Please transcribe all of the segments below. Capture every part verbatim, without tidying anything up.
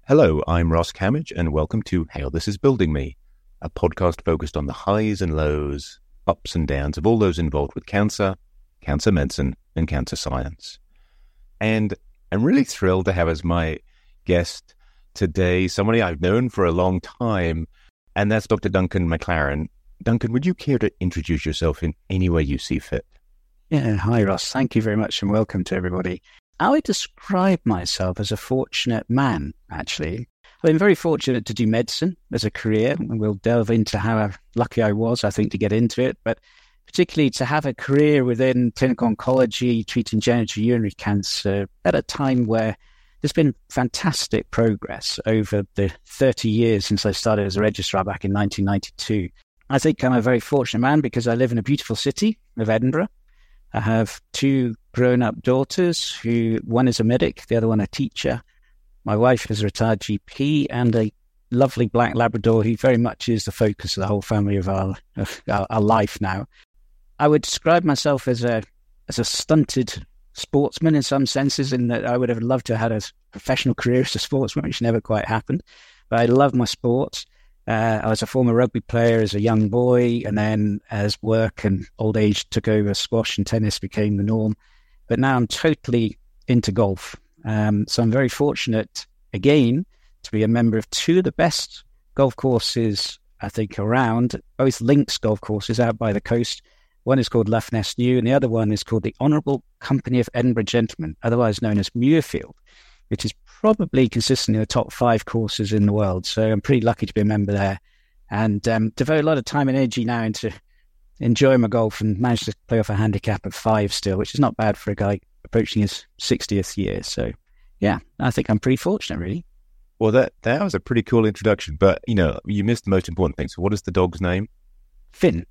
Hello, I'm Ross Camage, and welcome to How This Is Building Me, a podcast focused on the highs and lows, ups and downs of all those involved with cancer, cancer medicine, and cancer science. And I'm really thrilled to have as my guest today somebody I've known for a long time, and that's Doctor Duncan McLaren. Duncan, would you care to introduce yourself in any way you see fit? Yeah, hi Ross. Thank you very much and welcome to everybody. I would describe myself as a fortunate man, actually. I've been very fortunate to do medicine as a career, and we'll delve into how lucky I was, I think, to get into it, but particularly to have a career within clinical oncology, treating genitourinary cancer at a time where there's been fantastic progress over the thirty years since I started as a registrar back in nineteen ninety-two. I think I'm a very fortunate man because I live in a beautiful city of Edinburgh. I have two grown-up daughters, who one is a medic, the other one a teacher. My wife is a retired G P, and a lovely black Labrador who very much is the focus of the whole family of our, of our, our life now. I would describe myself as a as a stunted sportsman in some senses, in that I would have loved to have had a professional career as a sportsman, which never quite happened. But I love my sports. Uh, I was a former rugby player as a young boy, and then as work and old age took over, squash and tennis became the norm. But now I'm totally into golf. Um, so I'm very fortunate, again, to be a member of two of the best golf courses, I think, around, both links golf courses out by the coast. One is called Lough Ness New, and the other one is called the Honourable Company of Edinburgh Gentlemen, otherwise known as Muirfield, which is probably consistently the top five courses in the world. So I'm pretty lucky to be a member there, and um, devote a lot of time and energy now into enjoying my golf, and managed to play off a handicap of five still, which is not bad for a guy approaching his sixtieth year. So yeah, I think I'm pretty fortunate, really. Well, that, that was a pretty cool introduction, but you know, you missed the most important thing. So what is the dog's name? Finn.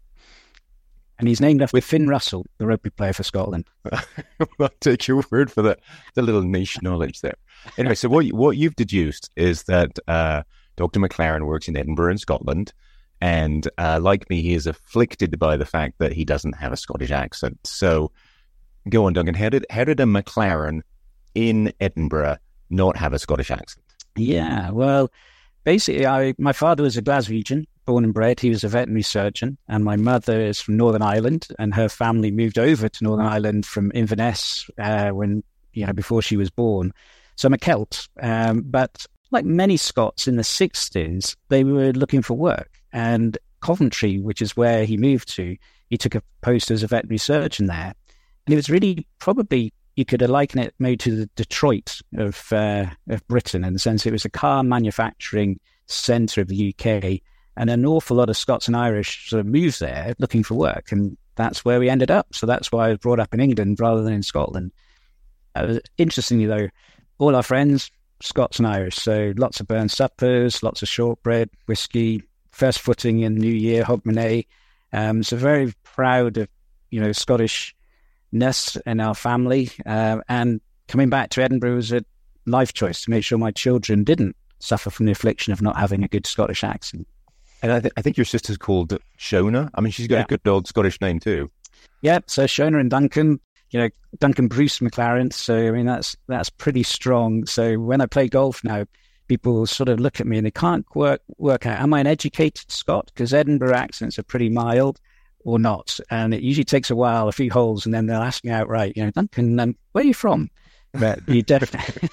And he's named after Finn Russell, the rugby player for Scotland. I'll take your word for that. The little niche knowledge there. Anyway, so what you, what you've deduced is that uh, Doctor McLaren works in Edinburgh in Scotland, and uh, like me, he is afflicted by the fact that he doesn't have a Scottish accent. So go on, Duncan. How did how did a McLaren in Edinburgh not have a Scottish accent? Yeah, well, basically, I my father was a Glaswegian, born and bred. He was a veterinary surgeon, and my mother is from Northern Ireland, and her family moved over to Northern Ireland from Inverness uh, when you know before she was born. So I'm a Celt, um, but like many Scots in the sixties, they were looking for work, and Coventry, which is where he moved to, he took a post as a veterinary surgeon there, and it was really probably, you could liken it maybe to the Detroit of uh, of Britain, in the sense it was a car manufacturing centre of the U K. And an awful lot of Scots and Irish sort of moved there looking for work, and that's where we ended up. So that's why I was brought up in England rather than in Scotland. Uh, interestingly, though, all our friends, Scots and Irish, so lots of burnt suppers, lots of shortbread, whiskey, first footing in New Year, Hogmanay. Um, so very proud of, you know, Scottishness in our family. Uh, and coming back to Edinburgh was a life choice to make sure my children didn't suffer from the affliction of not having a good Scottish accent. And I, th- I think your sister's called Shona. I mean, she's got yeah. a good old Scottish name too. Yeah, so Shona and Duncan, you know, Duncan Bruce McLaren. So, I mean, that's that's pretty strong. So when I play golf now, people sort of look at me and they can't work work out, am I an educated Scot? Because Edinburgh accents are pretty mild or not. And it usually takes a while, a few holes, and then they'll ask me outright, you know, Duncan, um, where are you from? But you definitely.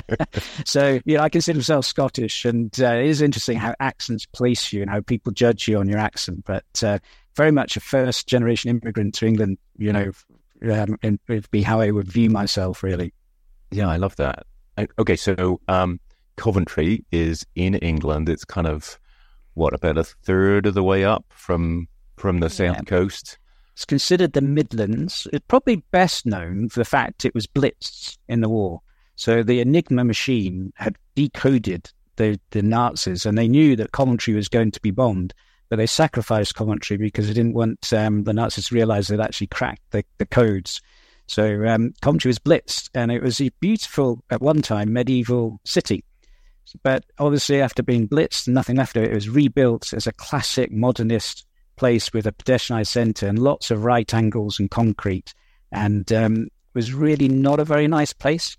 So, you know, I consider myself Scottish, and uh, it is interesting how accents place you and how people judge you on your accent. But uh, very much a first generation immigrant to England, you know, um, and it'd be how I would view myself, really. Yeah, I love that. Okay, so um, Coventry is in England. It's kind of, what, about a third of the way up from from the yeah. south coast? It's considered the Midlands. It's probably best known for the fact it was blitzed in the war. So the Enigma machine had decoded the, the Nazis, and they knew that Coventry was going to be bombed, but they sacrificed Coventry because they didn't want um, the Nazis to realise they'd actually cracked the, the codes. So um, Coventry was blitzed, and it was a beautiful, at one time, medieval city. But obviously, after being blitzed and nothing left of it, it was rebuilt as a classic modernist place with a pedestrianised centre and lots of right angles and concrete, and um, was really not a very nice place.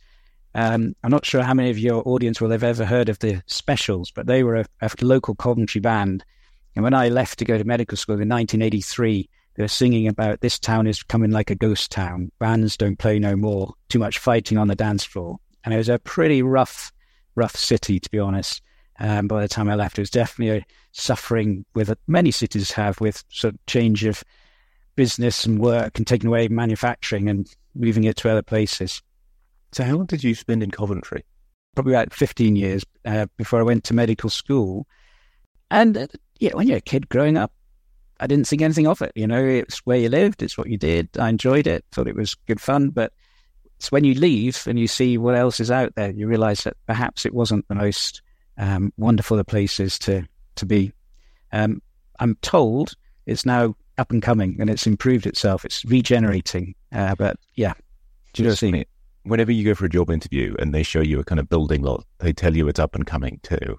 Um, I'm not sure how many of your audience will have ever heard of the Specials, but they were a, a local Coventry band. And when I left to go to medical school in nineteen eighty-three, they were singing about this town is becoming like a ghost town. Bands don't play no more. Too much fighting on the dance floor. And it was a pretty rough, rough city, to be honest. Um, by the time I left, it was definitely a suffering with many cities have with sort of change of business and work and taking away manufacturing and moving it to other places. So how long did you spend in Coventry? Probably about fifteen years uh, before I went to medical school. And uh, yeah, when you're a kid growing up, I didn't think anything of it. You know, it's where you lived, it's what you did. I enjoyed it, thought it was good fun. But it's when you leave and you see what else is out there, you realize that perhaps it wasn't the most um, wonderful of places to, to be. Um, I'm told it's now up and coming and it's improved itself. It's regenerating. Uh, but yeah, do you know what I mean? Whenever you go for a job interview and they show you a kind of building lot, they tell you it's up and coming too.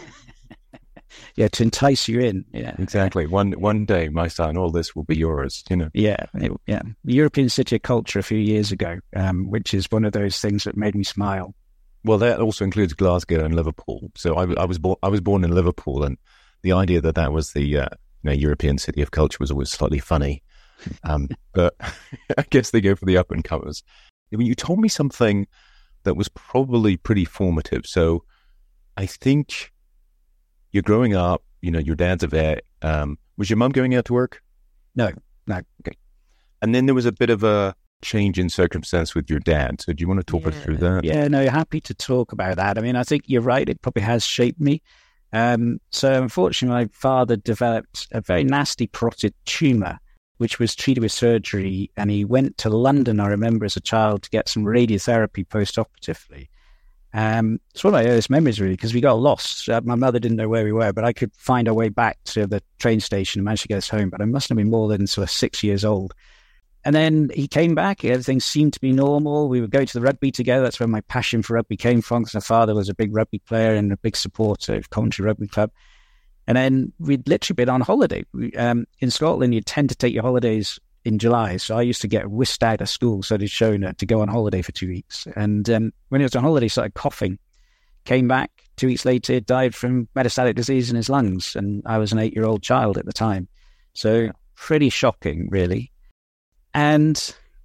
Yeah, to entice you in. Yeah, exactly. One one day, my son, all this will be yours. You know. Yeah, it, yeah. The European City of Culture a few years ago, um, which is one of those things that made me smile. Well, that also includes Glasgow and Liverpool. So I, I was born. I was born in Liverpool, and the idea that that was the uh, you know, European City of Culture was always slightly funny. Um, but I guess they go for the up and comers. I mean, you told me something that was probably pretty formative. So I think you're growing up, you know, your dad's a vet. Um, was your mum going out to work? No, no. Okay. And then there was a bit of a change in circumstance with your dad. So do you want to talk yeah. us through that? Yeah, no, happy to talk about that. I mean, I think you're right. It probably has shaped me. Um, so unfortunately, my father developed a very nasty parotid tumour, which was treated with surgery. And he went to London, I remember, as a child to get some radiotherapy post-operatively. Um, it's one of my earliest memories, really, because we got lost. Uh, my mother didn't know where we were, but I could find our way back to the train station and managed to get us home. But I must have been more than sort of six years old. And then he came back. Everything seemed to be normal. We would go to the rugby together. That's where my passion for rugby came from, because my father was a big rugby player and a big supporter of Coventry Rugby Club. And then we'd literally been on holiday. We, um, in Scotland, you tend to take your holidays in July. So I used to get whisked out of school, so did Shona, to go on holiday for two weeks. And um, when he was on holiday, he started coughing. Came back two weeks later, died from metastatic disease in his lungs. And I was an eight-year-old child at the time. So pretty shocking, really. And,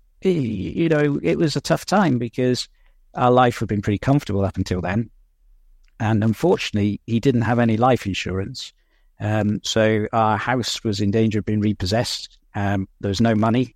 you know, it was a tough time because our life had been pretty comfortable up until then. And unfortunately, he didn't have any life insurance. Um, so our house was in danger of being repossessed. Um, there was no money.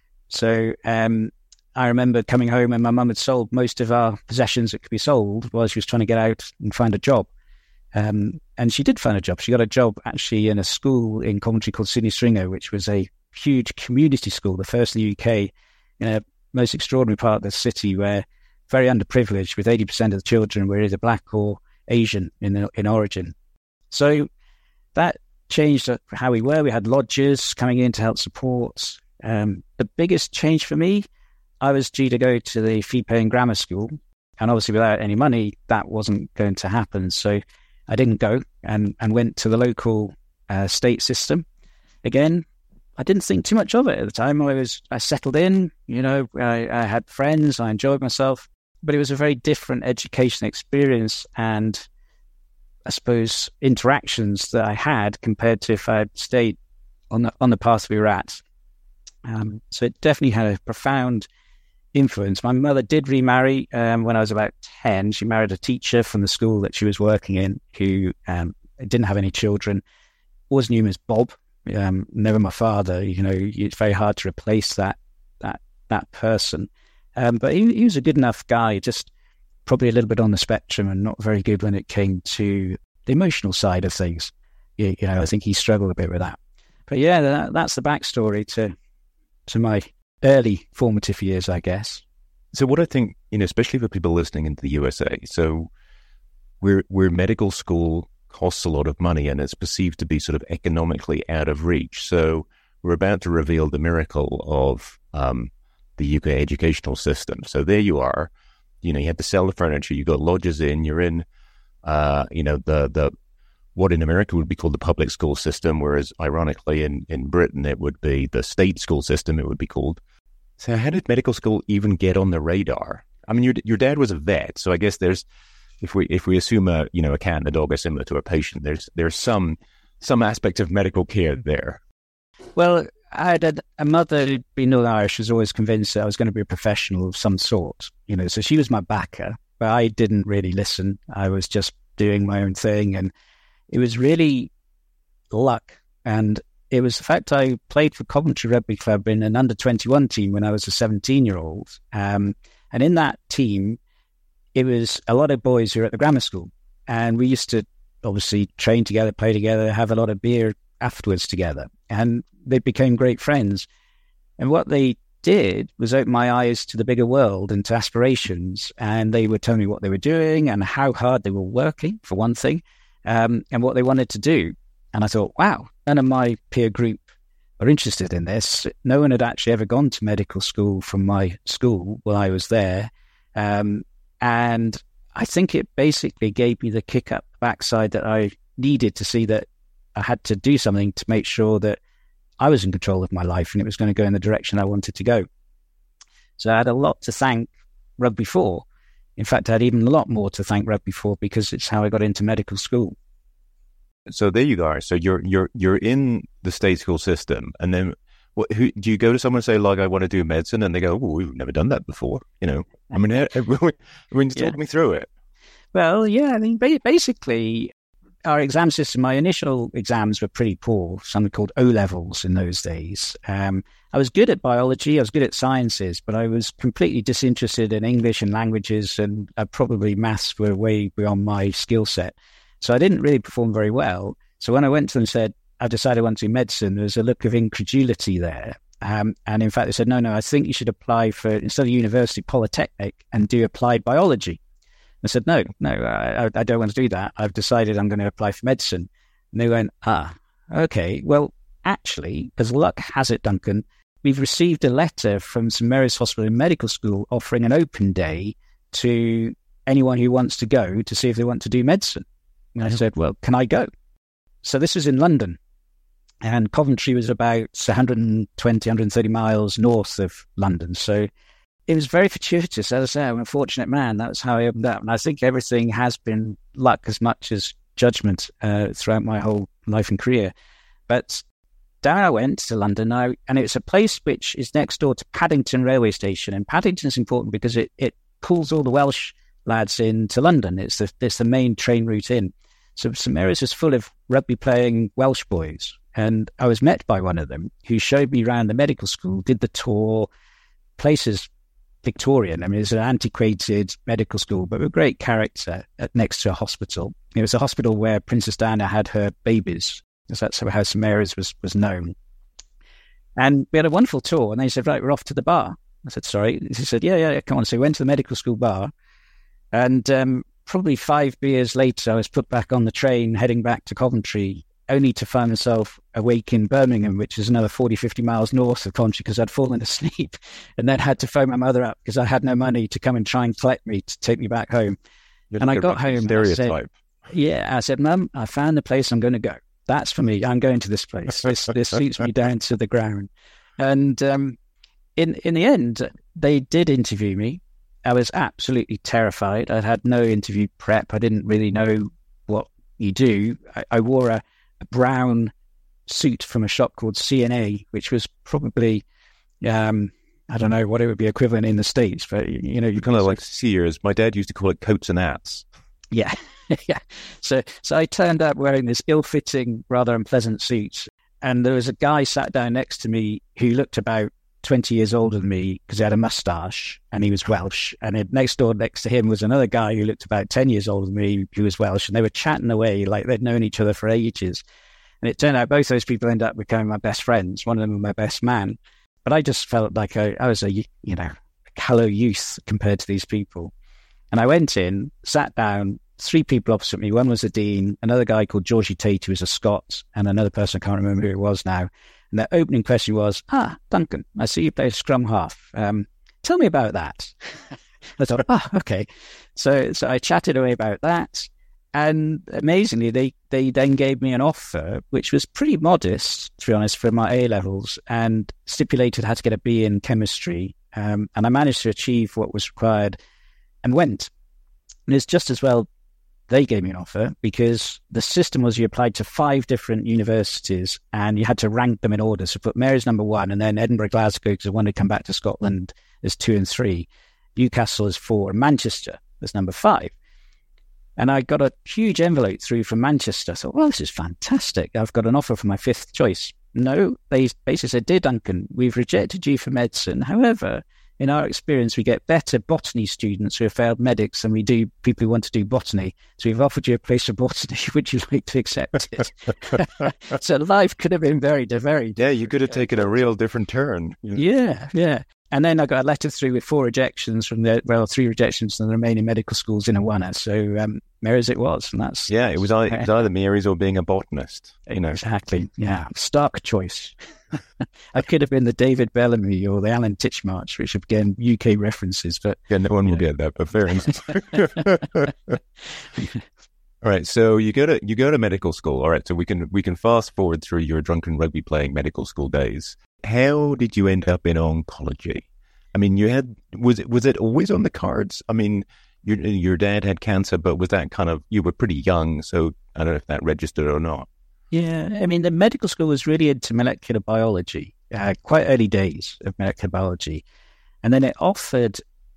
So um, I remember coming home and my mum had sold most of our possessions that could be sold while she was trying to get out and find a job. Um, and she did find a job. She got a job actually in a school in Coventry called Sidney Stringer, which was a huge community school, the first in the U K, in a most extraordinary part of the city where very underprivileged, with eighty percent of the children were either black or Asian in in origin. So that changed how we were. We had lodgers coming in to help support. Um, the biggest change for me, I was due to go to the fee-paying grammar school, and obviously without any money, that wasn't going to happen. So I didn't go and, and went to the local uh, state system. Again, I didn't think too much of it at the time. I was I settled in, you know, I, I had friends, I enjoyed myself, but it was a very different education experience and I suppose interactions that I had compared to if I had stayed on the on the path we were at. Um, so it definitely had a profound influence. My mother did remarry um, when I was about ten. She married a teacher from the school that she was working in who um, didn't have any children. Always knew him as Bob. Um, never my father. You know, it's very hard to replace that that that person. Um, but he, he was a good enough guy, just probably a little bit on the spectrum and not very good when it came to the emotional side of things. You, you know, I think he struggled a bit with that. But yeah, that, that's the backstory to to my early formative years, I guess. So what I think, you know, especially for people listening into the U S A, so we're we're medical school costs a lot of money and it's perceived to be sort of economically out of reach. So we're about to reveal the miracle of um, the U K educational system. So there you are, you know, you have to sell the furniture, you got lodgers in, you're in, uh, you know, the, the, what in America would be called the public school system, whereas ironically in, in Britain, it would be the state school system, it would be called. So how did medical school even get on the radar? I mean, your your dad was a vet, so I guess there's, if we if we assume a you know a cat and a dog are similar to a patient, there's there's some some aspect of medical care there. Well, I had a, a mother who'd been Northern Irish, was always convinced that I was going to be a professional of some sort, you know, so she was my backer, but I didn't really listen. I was just doing my own thing, and it was really luck. And it was the fact I played for Coventry Rugby Club in an under twenty-one team when I was a seventeen-year-old. Um, and in that team, it was a lot of boys who were at the grammar school. And we used to obviously train together, play together, have a lot of beer afterwards together. And they became great friends. And what they did was open my eyes to the bigger world and to aspirations. And they would tell me what they were doing and how hard they were working, for one thing, um, and what they wanted to do. And I thought, wow, none of my peer group are interested in this. No one had actually ever gone to medical school from my school while I was there. Um, and I think it basically gave me the kick up the backside that I needed to see that I had to do something to make sure that I was in control of my life and it was going to go in the direction I wanted to go. So I had a lot to thank rugby for. In fact, I had even a lot more to thank rugby for because it's how I got into medical school. So there you are. So you're you're you're in the state school system, and then what? Who do you go to? Someone and say, like, I want to do medicine, and they go, "Oh, we've never done that before." You know, I mean, I mean, just yeah. talk me through it. Well, yeah, I mean, basically, our exam system. My initial exams were pretty poor. Something called O levels in those days. Um, I was good at biology. I was good at sciences, but I was completely disinterested in English and languages, and uh, probably maths were way beyond my skill set. So I didn't really perform very well. So when I went to them and said, I decided I want to do medicine, there was a look of incredulity there. Um, and in fact, they said, no, no, I think you should apply for, instead of university, polytechnic and do applied biology. I said, no, no, I, I don't want to do that. I've decided I'm going to apply for medicine. And they went, ah, okay. Well, actually, as luck has it, Duncan, we've received a letter from St Mary's Hospital and Medical School offering an open day to anyone who wants to go to see if they want to do medicine. And I said, well, can I go? So this was in London, and Coventry was about one hundred twenty, one hundred thirty miles north of London. So it was very fortuitous. As I say, I'm a fortunate man. That's how I opened up. And I think everything has been luck as much as judgment uh, throughout my whole life and career. But down I went to London now, and it's a place which is next door to Paddington railway station. And Paddington is important because it, it pulls all the Welsh lads into London. It's the, it's the main train route in. So St Mary's is full of rugby-playing Welsh boys. And I was met by one of them who showed me around the medical school, did the tour. Place is Victorian. I mean, it's an antiquated medical school, but with a great character at, next to a hospital. It was a hospital where Princess Diana had her babies, because that's how St Mary's was, was known. And we had a wonderful tour, and they said, right, we're off to the bar. I said, sorry. He said, yeah, yeah, come on. So we went to the medical school bar, and um, probably five beers later, I was put back on the train heading back to Coventry, only to find myself awake in Birmingham, which is another forty, fifty miles north of Coventry, because I'd fallen asleep, and then had to phone my mother up because I had no money to come and try and collect me to take me back home. You're and like I got home. Stereotype. I said, yeah, I said, Mum, I found the place I'm going to go. That's for me. I'm going to this place. This this suits me down to the ground. And um, in in the end, they did interview me. I was absolutely terrified. I had no interview prep. I didn't really know what you do. I, I wore a, a brown suit from a shop called C and A, which was probably, um, I don't know what it would be equivalent in the States, but you, you know, you kind of like Sears. My dad used to call it coats and hats. Yeah, yeah. So, so I turned up wearing this ill-fitting, rather unpleasant suit, and there was a guy sat down next to me who looked about twenty years older than me because he had a moustache and he was Welsh. And it, next door next to him was another guy who looked about ten years older than me who was Welsh. And they were chatting away like they'd known each other for ages. And it turned out both those people ended up becoming my best friends. One of them was my best man. But I just felt like I, I was a, you know, a callow youth compared to these people. And I went in, sat down, three people opposite me. One was the dean, another guy called Georgie Tate, who was a Scot, and another person, I can't remember who it was now. And their opening question was, ah, Duncan, I see you play scrum half. Um, tell me about that. I thought, ah, oh, okay. So so I chatted away about that. And amazingly, they, they then gave me an offer, which was pretty modest, to be honest, for my A-levels, and stipulated I had to get a B in chemistry. Um, and I managed to achieve what was required. and went. And it's just as well they gave me an offer, because the system was you applied to five different universities and you had to rank them in order. So put Mary's number one, and then Edinburgh, Glasgow, because I wanted to come back to Scotland, as two and three. Newcastle is four, and Manchester is number five. And I got a huge envelope through from Manchester. I thought, well, this is fantastic. I've got an offer for my fifth choice. No, they basically said, dear Duncan, we've rejected you for medicine. However, in our experience, we get better botany students who have failed medics than we do people who want to do botany. So we've offered you a place for botany. Would you like to accept it? So life could have been very, very... Yeah, you could have taken a real different turn. Yeah, yeah. And then I got a letter through with four rejections from the, well, three rejections from the remaining medical schools in Awana. So um, Mary's it was. And that's... Yeah, it was, either, it was either Mary's or being a botanist. You know. Exactly. Yeah. Stark choice. I could have been the David Bellamy or the Alan Titchmarsh, which have, again, U K references. But yeah, no one will yeah. get that, but fair enough. All right, so you go to you go to medical school. All right, so we can we can fast forward through your drunken rugby playing medical school days. How did you end up in oncology? I mean, you had was it was it always on the cards? I mean, your your dad had cancer, but was that kind of, you were pretty young, so I don't know if that registered or not. Yeah, I mean, the medical school was really into molecular biology, uh, quite early days of molecular biology, and then it offered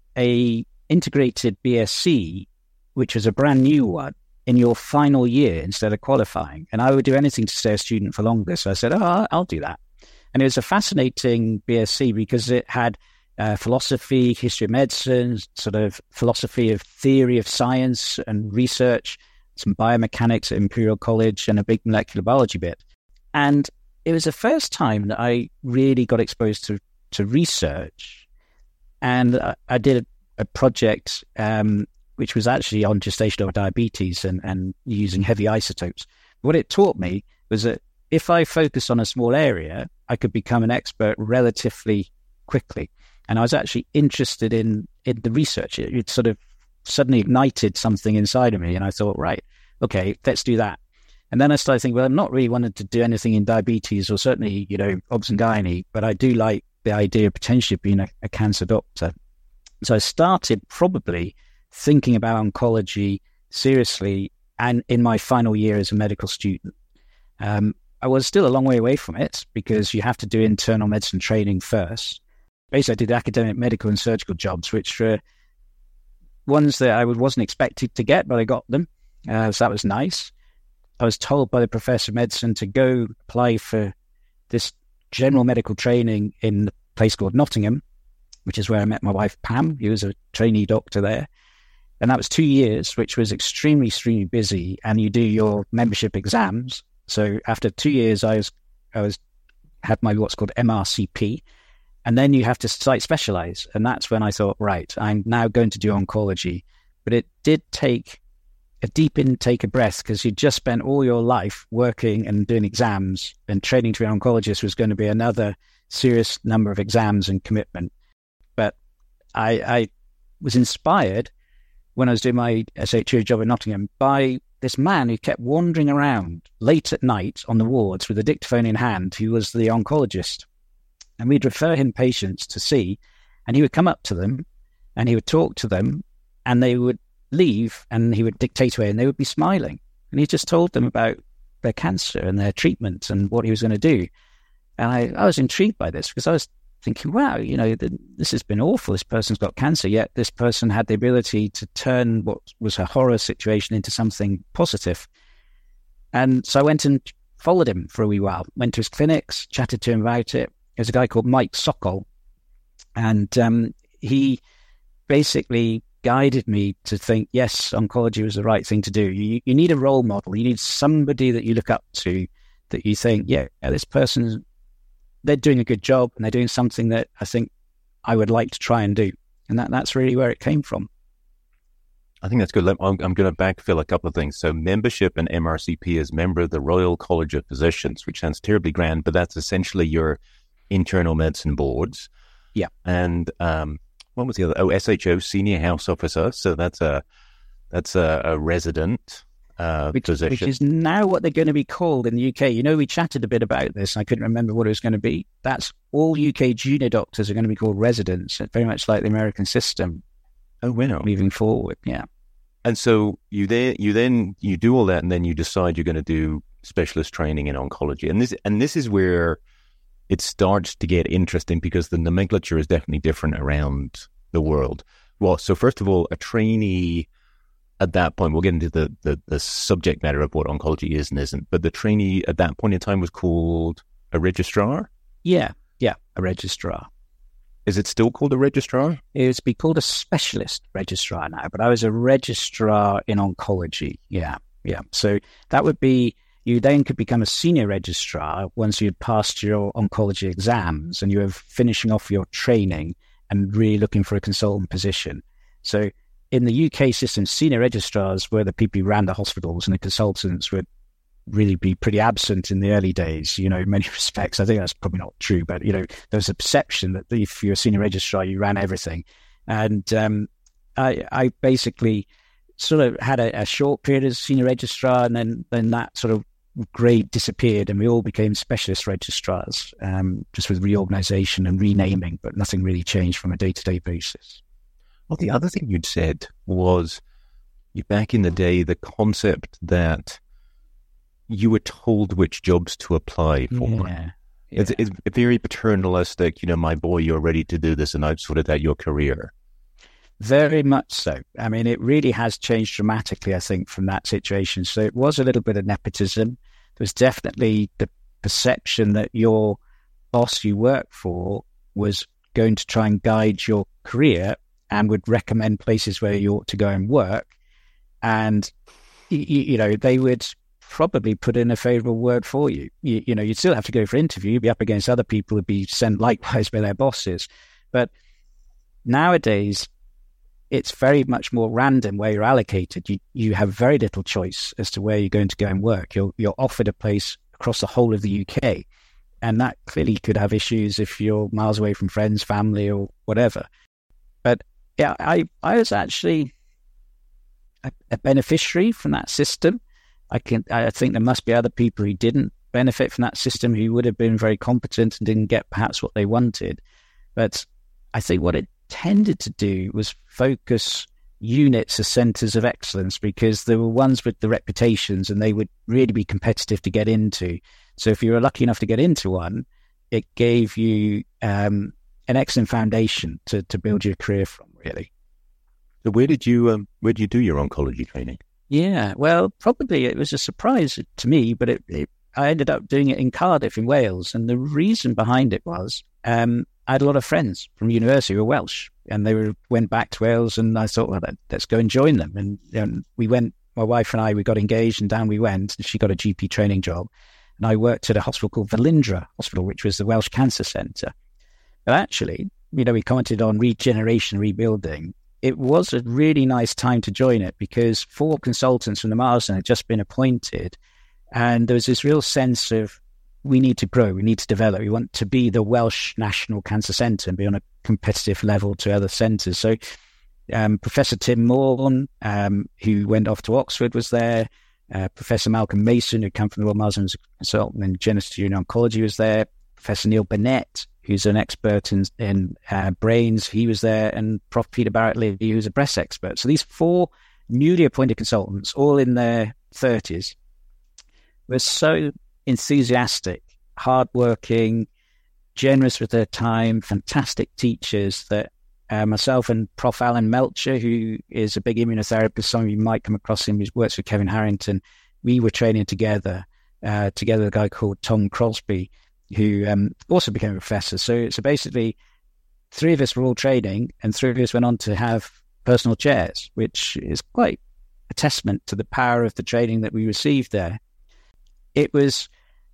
a integrated B S c, which was a brand new one, in your final year instead of qualifying. And I would do anything to stay a student for longer. So I said, oh, I'll do that. And it was a fascinating B S c because it had uh, philosophy, history of medicine, sort of philosophy of theory of science and research, some biomechanics at Imperial College, and a big molecular biology bit. And it was the first time that I really got exposed to, to research. And I, I did a, a project um, which was actually on gestational diabetes and, and using heavy isotopes. What it taught me was that if I focused on a small area, I could become an expert relatively quickly. And I was actually interested in, in the research. It, it sort of suddenly ignited something inside of me. And I thought, right, okay, let's do that. And then I started thinking, well, I'm not really wanting to do anything in diabetes or certainly, you know, obs and gynae, but I do like the idea of potentially being a, a cancer doctor. So I started probably thinking about oncology seriously and in my final year as a medical student. Um, I was still a long way away from it because you have to do internal medicine training first. Basically, I did academic, medical and surgical jobs, which were ones that I wasn't expected to get, but I got them. Uh, so that was nice. I was told by the professor of medicine to go apply for this general medical training in a place called Nottingham, which is where I met my wife, Pam. He was a trainee doctor there. And that was two years, which was extremely, extremely busy. And you do your membership exams. So after two years, I was, I was had my what's called M R C P. And then you have to site specialize. And that's when I thought, right, I'm now going to do oncology. But it did take a deep intake of breath because you just spent all your life working and doing exams, and training to be an oncologist was going to be another serious number of exams and commitment. But I, I was inspired when I was doing my S H O job in Nottingham by this man who kept wandering around late at night on the wards with a dictaphone in hand, who was the oncologist. And we'd refer him patients to see, and he would come up to them and he would talk to them, and they would leave and he would dictate away and they would be smiling. And he just told them about their cancer and their treatment and what he was going to do. And I, I was intrigued by this because I was thinking, wow, you know, the, this has been awful. This person's got cancer, yet this person had the ability to turn what was a horror situation into something positive. And so I went and followed him for a wee while, went to his clinics, chatted to him about it. There's a guy called Mike Sokol, and um, he basically guided me to think, yes, oncology was the right thing to do. You, you need a role model. You need somebody that you look up to, that you think, yeah, this person, they're doing a good job and they're doing something that I think I would like to try and do. And that, that's really where it came from. I think that's good. I'm, I'm going to backfill a couple of things. So membership in M R C P is member of the Royal College of Physicians, which sounds terribly grand, but that's essentially your internal medicine boards. Yeah. And um, what was the other? Oh, S H O, Senior House Officer. So that's a that's a, a resident uh, which, position. Which is now what they're going to be called in the U K. You know, we chatted a bit about this. I couldn't remember what it was going to be. That's all U K junior doctors are going to be called residents, very much like the American system. Oh, wow. moving forward. Yeah. And so you then you then you do all that, and then you decide you're going to do specialist training in oncology. And this and this is where it starts to get interesting, because the nomenclature is definitely different around the world. Well, so first of all, a trainee at that point, we'll get into the, the, the subject matter of what oncology is and isn't, but the trainee at that point in time was called a registrar? Yeah, yeah, a registrar. Is it still called a registrar? It would be called a specialist registrar now, but I was a registrar in oncology. Yeah, yeah. So that would be, you then could become a senior registrar once you'd passed your oncology exams and you were finishing off your training and really looking for a consultant position. So in the U K system, senior registrars were the people who ran the hospitals, and the consultants would really be pretty absent in the early days, you know, in many respects. I think that's probably not true, but, you know, there was a perception that if you're a senior registrar, you ran everything. And um, I, I basically sort of had a, a short period as senior registrar, and then, then that sort of grade disappeared, and we all became specialist registrars, um, just with reorganization and renaming, but nothing really changed from a day-to-day basis. Well, the other thing you'd said was, you back in the day, the concept that you were told which jobs to apply for. Yeah, yeah. It's, it's very paternalistic, you know, my boy, you're ready to do this, and I've sorted out your career. Very much so. I mean, it really has changed dramatically, I think, from that situation. So it was a little bit of nepotism. There was definitely the perception that your boss you work for was going to try and guide your career and would recommend places where you ought to go and work. And, you, you know, they would probably put in a favourable word for you. you. You know, you'd still have to go for interview, be up against other people who'd be sent likewise by their bosses. But nowadays, it's very much more random where you're allocated. You you have very little choice as to where you're going to go and work. You're you're offered a place across the whole of the U K, and that clearly could have issues if you're miles away from friends, family, or whatever. But yeah, I I was actually a, a beneficiary from that system. I can I think there must be other people who didn't benefit from that system, who would have been very competent and didn't get perhaps what they wanted. But I think what it tended to do was focus units as centres of excellence, because there were ones with the reputations and they would really be competitive to get into. So if you were lucky enough to get into one, it gave you um, an excellent foundation to, to build your career from, really. So where did you um, where did you do your oncology training? Yeah, well, probably it was a surprise to me, but it, it, I ended up doing it in Cardiff in Wales. And the reason behind it was um, I had a lot of friends from university who were Welsh, and they were, went back to Wales, and I thought, well, let's go and join them. And, and we went, my wife and I, we got engaged, and down we went. She got a G P training job, and I worked at a hospital called Velindre Hospital, which was the Welsh Cancer Centre. But actually, you know, we commented on regeneration, rebuilding. It was a really nice time to join it, because four consultants from the Marsden had just been appointed, and there was this real sense of, we need to grow, we need to develop, we want to be the Welsh National Cancer Centre and be on a competitive level to other centres. So um, Professor Tim Morn, um, who went off to Oxford, was there. Uh, Professor Malcolm Mason, who came from the Royal Marsden as a consultant in genetology and oncology, was there. Professor Neil Burnett, who's an expert in, in uh, brains, he was there. And Professor Peter Barrett-Lee, who's a breast expert. So these four newly appointed consultants, all in their thirties, were so enthusiastic, hardworking, generous with their time, fantastic teachers, that uh, myself and Professor Alan Melcher, who is a big immunotherapist, some of you might come across him, who works with Kevin Harrington, we were training together, uh, together with a guy called Tom Crosby, who um, also became a professor. So, so basically, three of us were all training, and three of us went on to have personal chairs, which is quite a testament to the power of the training that we received there. It was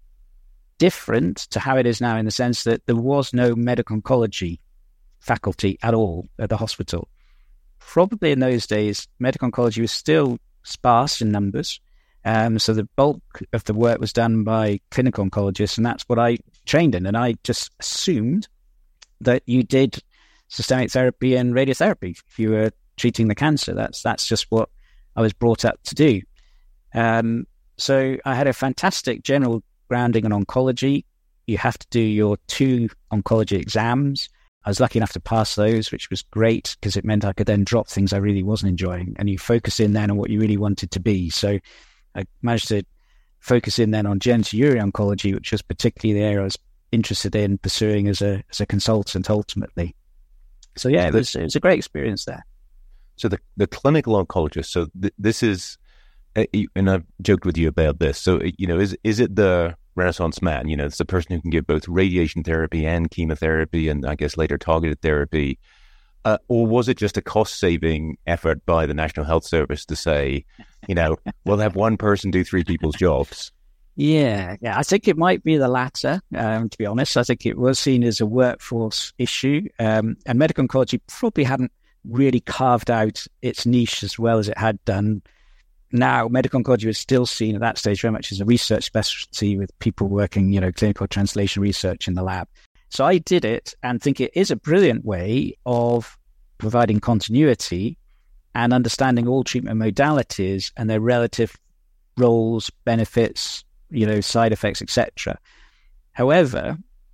different to how it is now, in the sense that there was no medical oncology faculty at all at the hospital. Probably in those days, medical oncology was still sparse in numbers. Um, so the bulk of the work was done by clinical oncologists, and that's what I trained in. And I just assumed that you did systemic therapy and radiotherapy if you were treating the cancer. That's that's just what I was brought up to do. Um, so I had a fantastic general grounding in oncology. You have to do your two oncology exams. I was lucky enough to pass those, which was great because it meant I could then drop things I really wasn't enjoying, and you focus in then on what you really wanted to be. So I managed to focus in then on genitourinary oncology, which was particularly the area I was interested in pursuing as a as a consultant ultimately. So yeah, it was it was a great experience there. So the the clinical oncologist. So th- this is, uh, and I've joked with you about this. So you know, is is it the Renaissance man? You know, it's the person who can give both radiation therapy and chemotherapy, and I guess later targeted therapy. Uh, or was it just a cost-saving effort by the National Health Service to say, you know, we'll have one person do three people's jobs? Yeah, yeah, I think it might be the latter, um, to be honest. I think it was seen as a workforce issue, um, and medical oncology probably hadn't really carved out its niche as well as it had done. Now, medical oncology was still seen at that stage very much as a research specialty with people working, you know, clinical translation research in the lab. So I did it and think it is a brilliant way of providing continuity and understanding all treatment modalities and their relative roles, benefits, you know, side effects, et cetera. However,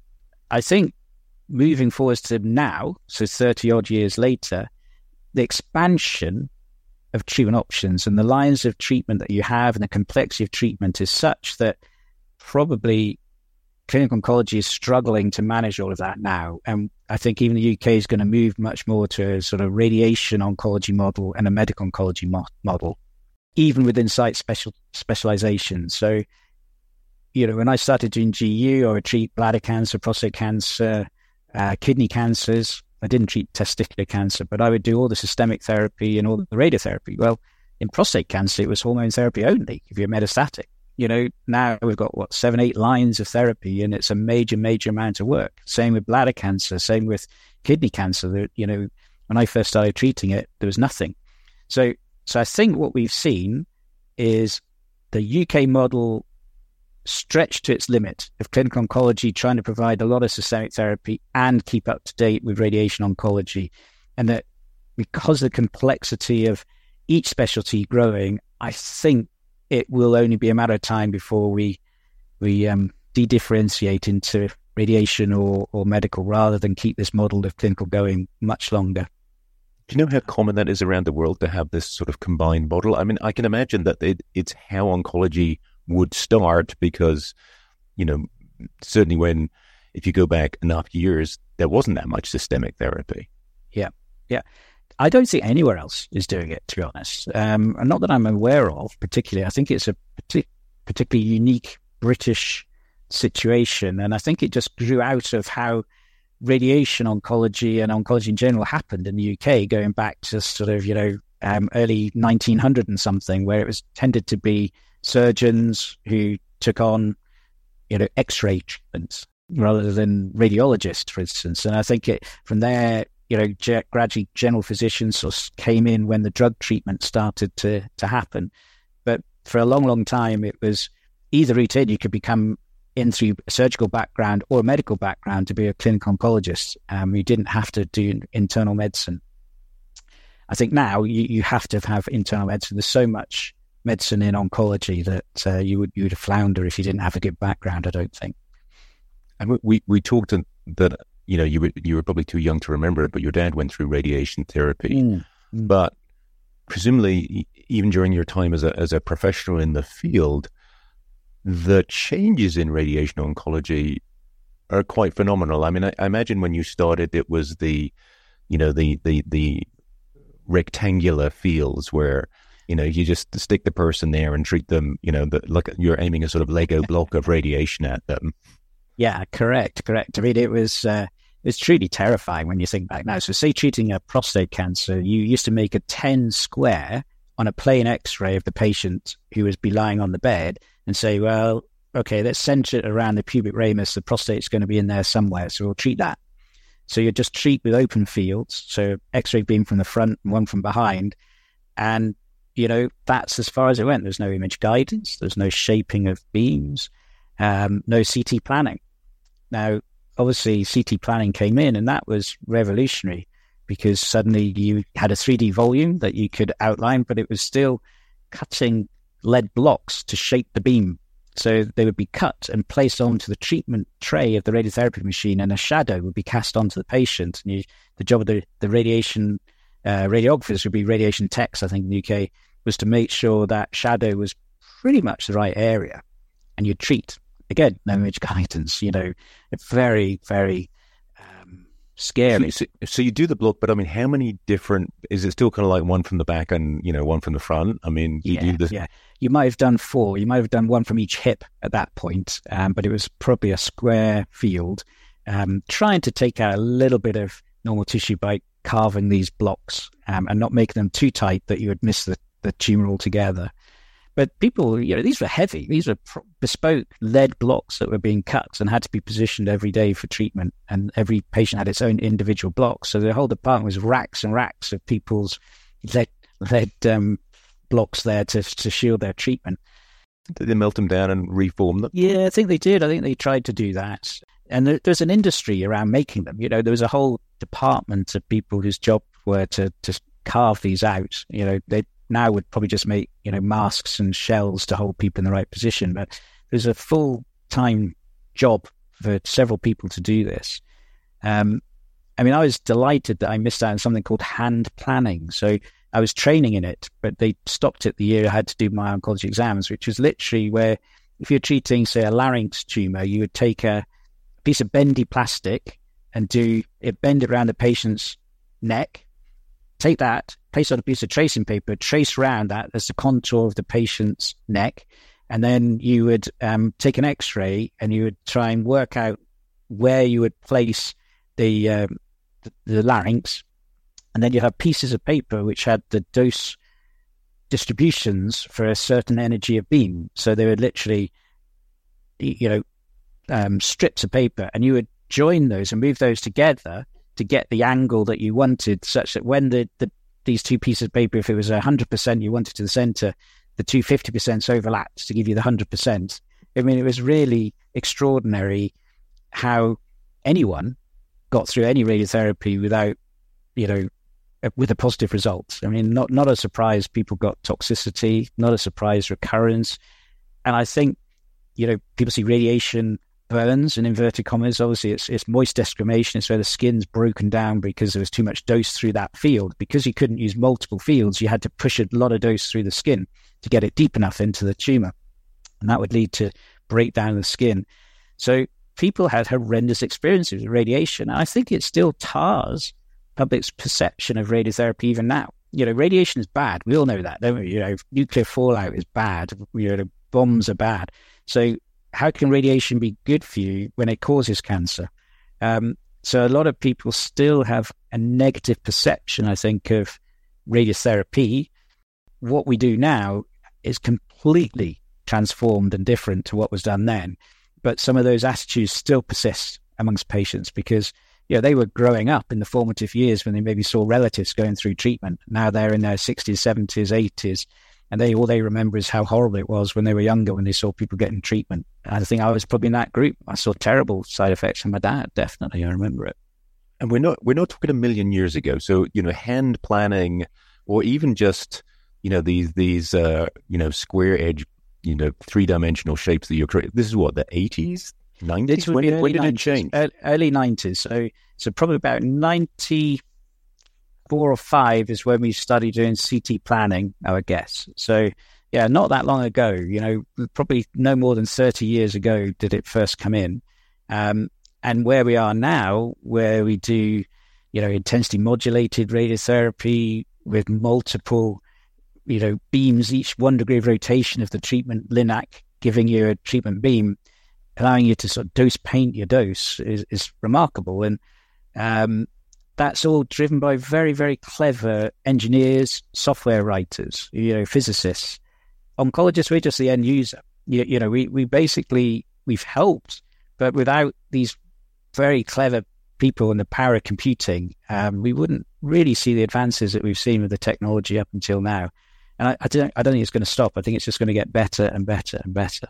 I think moving forward to now, so thirty odd years later, the expansion of treatment options and the lines of treatment that you have and the complexity of treatment is such that probably clinical oncology is struggling to manage all of that now. And I think even the U K is going to move much more to a sort of radiation oncology model and a medical oncology mo- model, even within site special specialization. So, you know, when I started doing G U, I would treat bladder cancer, prostate cancer, uh, kidney cancers. I didn't treat testicular cancer, but I would do all the systemic therapy and all the radiotherapy. Well, in prostate cancer, it was hormone therapy only if you're metastatic. You know, now we've got, what, seven, eight lines of therapy, and it's a major, major amount of work. Same with bladder cancer, same with kidney cancer. That, you know, when I first started treating it, there was nothing. So, so I think what we've seen is the U K model stretched to its limit of clinical oncology, trying to provide a lot of systemic therapy and keep up to date with radiation oncology. And that because of the complexity of each specialty growing, I think it will only be a matter of time before we we um, de-differentiate into radiation or, or medical rather than keep this model of clinical going much longer. Do you know how common that is around the world to have this sort of combined model? I mean, I can imagine that it, it's how oncology would start because, you know, certainly when, if you go back enough years, there wasn't that much systemic therapy. Yeah, yeah. I don't think anywhere else is doing it, to be honest. Um, and not that I'm aware of particularly. I think it's a partic- particularly unique British situation. And I think it just grew out of how radiation oncology and oncology in general happened in the U K, going back to sort of, you know, um, early nineteen hundred and something, where it was tended to be surgeons who took on, you know, X-ray treatments rather than radiologists, for instance. And I think it from there, you know, ge- gradually general physicians sort of came in when the drug treatment started to to happen. But for a long, long time, it was either route in, you could become in through a surgical background or a medical background to be a clinical oncologist. Um, you didn't have to do internal medicine. I think now you, you have to have internal medicine. There's so much medicine in oncology that uh, you would you would flounder if you didn't have a good background, I don't think. And we we talked to, that, you know, you were you were probably too young to remember it, but your dad went through radiation therapy. Mm. Mm. But presumably, even during your time as a as a professional in the field, the changes in radiation oncology are quite phenomenal. I mean, I, I imagine when you started, it was the, you know, the the the rectangular fields where, you know, you just stick the person there and treat them, you know, the, look, you're aiming a sort of Lego block of radiation at them. Yeah, correct, correct. I mean, it was uh, it's truly terrifying when you think back now. So say treating a prostate cancer, you used to make a ten square on a plain X-ray of the patient who was be lying on the bed and say, well, okay, let's center it around the pubic ramus. The prostate's going to be in there somewhere, so we'll treat that. So you just treat with open fields, so X-ray beam from the front and one from behind. And, you know, that's as far as it went. There's no image guidance. There's no shaping of beams, um, no C T planning. Now, obviously, C T planning came in, and that was revolutionary because suddenly you had a three D volume that you could outline, but it was still cutting lead blocks to shape the beam. So they would be cut and placed onto the treatment tray of the radiotherapy machine, and a shadow would be cast onto the patient. And you, the job of the, the radiation uh, radiographers would be radiation techs, I think, in the U K, was to make sure that shadow was pretty much the right area. And you'd treat. Again, no image guidance, you know, very, very um, scary. So, so, so you do the block, but I mean, how many different, is it still kind of like one from the back and, you know, one from the front? I mean, you yeah, do this. Yeah, you might have done four. You might have done one from each hip at that point, um, but it was probably a square field, um, trying to take out a little bit of normal tissue by carving these blocks um, and not making them too tight that you would miss the, the tumor altogether. But people, you know, these were heavy. These were pr- bespoke lead blocks that were being cut and had to be positioned every day for treatment. And every patient had its own individual blocks. So the whole department was racks and racks of people's lead, lead um, blocks there to to shield their treatment. Did they melt them down and reform them? Yeah, I think they did. I think they tried to do that. And there, there's an industry around making them. You know, there was a whole department of people whose job were to, to carve these out. You know, they now would probably just make, you know, masks and shells to hold people in the right position. But there's a full-time job for several people to do this. Um, I mean, I was delighted that I missed out on something called hand planning. So I was training in it, but they stopped it the year I had to do my oncology exams, which was literally where if you're treating, say, a larynx tumor, you would take a piece of bendy plastic and do it, bend it around the patient's neck, take that, place on a piece of tracing paper, trace around that as the contour of the patient's neck, and then you would um, take an X-ray and you would try and work out where you would place the, um, the, the larynx, and then you have pieces of paper which had the dose distributions for a certain energy of beam. So they would literally, you know, um, strips of paper, and you would join those and move those together to get the angle that you wanted, such that when the, the these two pieces of paper, if it was one hundred percent you wanted to the center, the two fifty percent overlapped to give you the one hundred percent. I mean, it was really extraordinary how anyone got through any radiotherapy without, you know, with a positive result. I mean, not, not a surprise people got toxicity, not a surprise recurrence. And I think, you know, people see radiation burns, in inverted commas. Obviously, it's it's moist desquamation. It's where the skin's broken down because there was too much dose through that field. Because you couldn't use multiple fields, you had to push a lot of dose through the skin to get it deep enough into the tumor. And that would lead to breakdown of the skin. So people had horrendous experiences with radiation. And I think it still tars public's perception of radiotherapy even now. You know, radiation is bad. We all know that, don't we? You know, nuclear fallout is bad. You know, bombs are bad. So how can radiation be good for you when it causes cancer? Um, so a lot of people still have a negative perception, I think, of radiotherapy. What we do now is completely transformed and different to what was done then. But some of those attitudes still persist amongst patients because, you know, they were growing up in the formative years when they maybe saw relatives going through treatment. Now they're in their sixties, seventies, eighties. And they all they remember is how horrible it was when they were younger, when they saw people getting treatment. And I think I was probably in that group. I saw terrible side effects from my dad. Definitely, I remember it. And we're not we're not talking a million years ago. So, you know, hand planning, or even just, you know, these these uh, you know, square edge, you know, three dimensional shapes that you're creating. This is what, the eighties, nineties. When, when did it change? Early nineties. So so probably about ninety. Four or five is when we started doing C T planning, I would guess. So, yeah, not that long ago, you know, probably no more than thirty years ago did it first come in. Um, and where we are now, where we do, you know, intensity modulated radiotherapy with multiple, you know, beams, each one degree of rotation of the treatment linac, giving you a treatment beam, allowing you to sort of dose paint your dose is, is remarkable. And, um, that's all driven by very, very clever engineers, software writers, you know, physicists. Oncologists, we're just the end user. You, you know, we, we basically, we've helped, but without these very clever people and the power of computing, um, we wouldn't really see the advances that we've seen with the technology up until now. And I, I, don't, I don't think it's going to stop. I think it's just going to get better and better and better.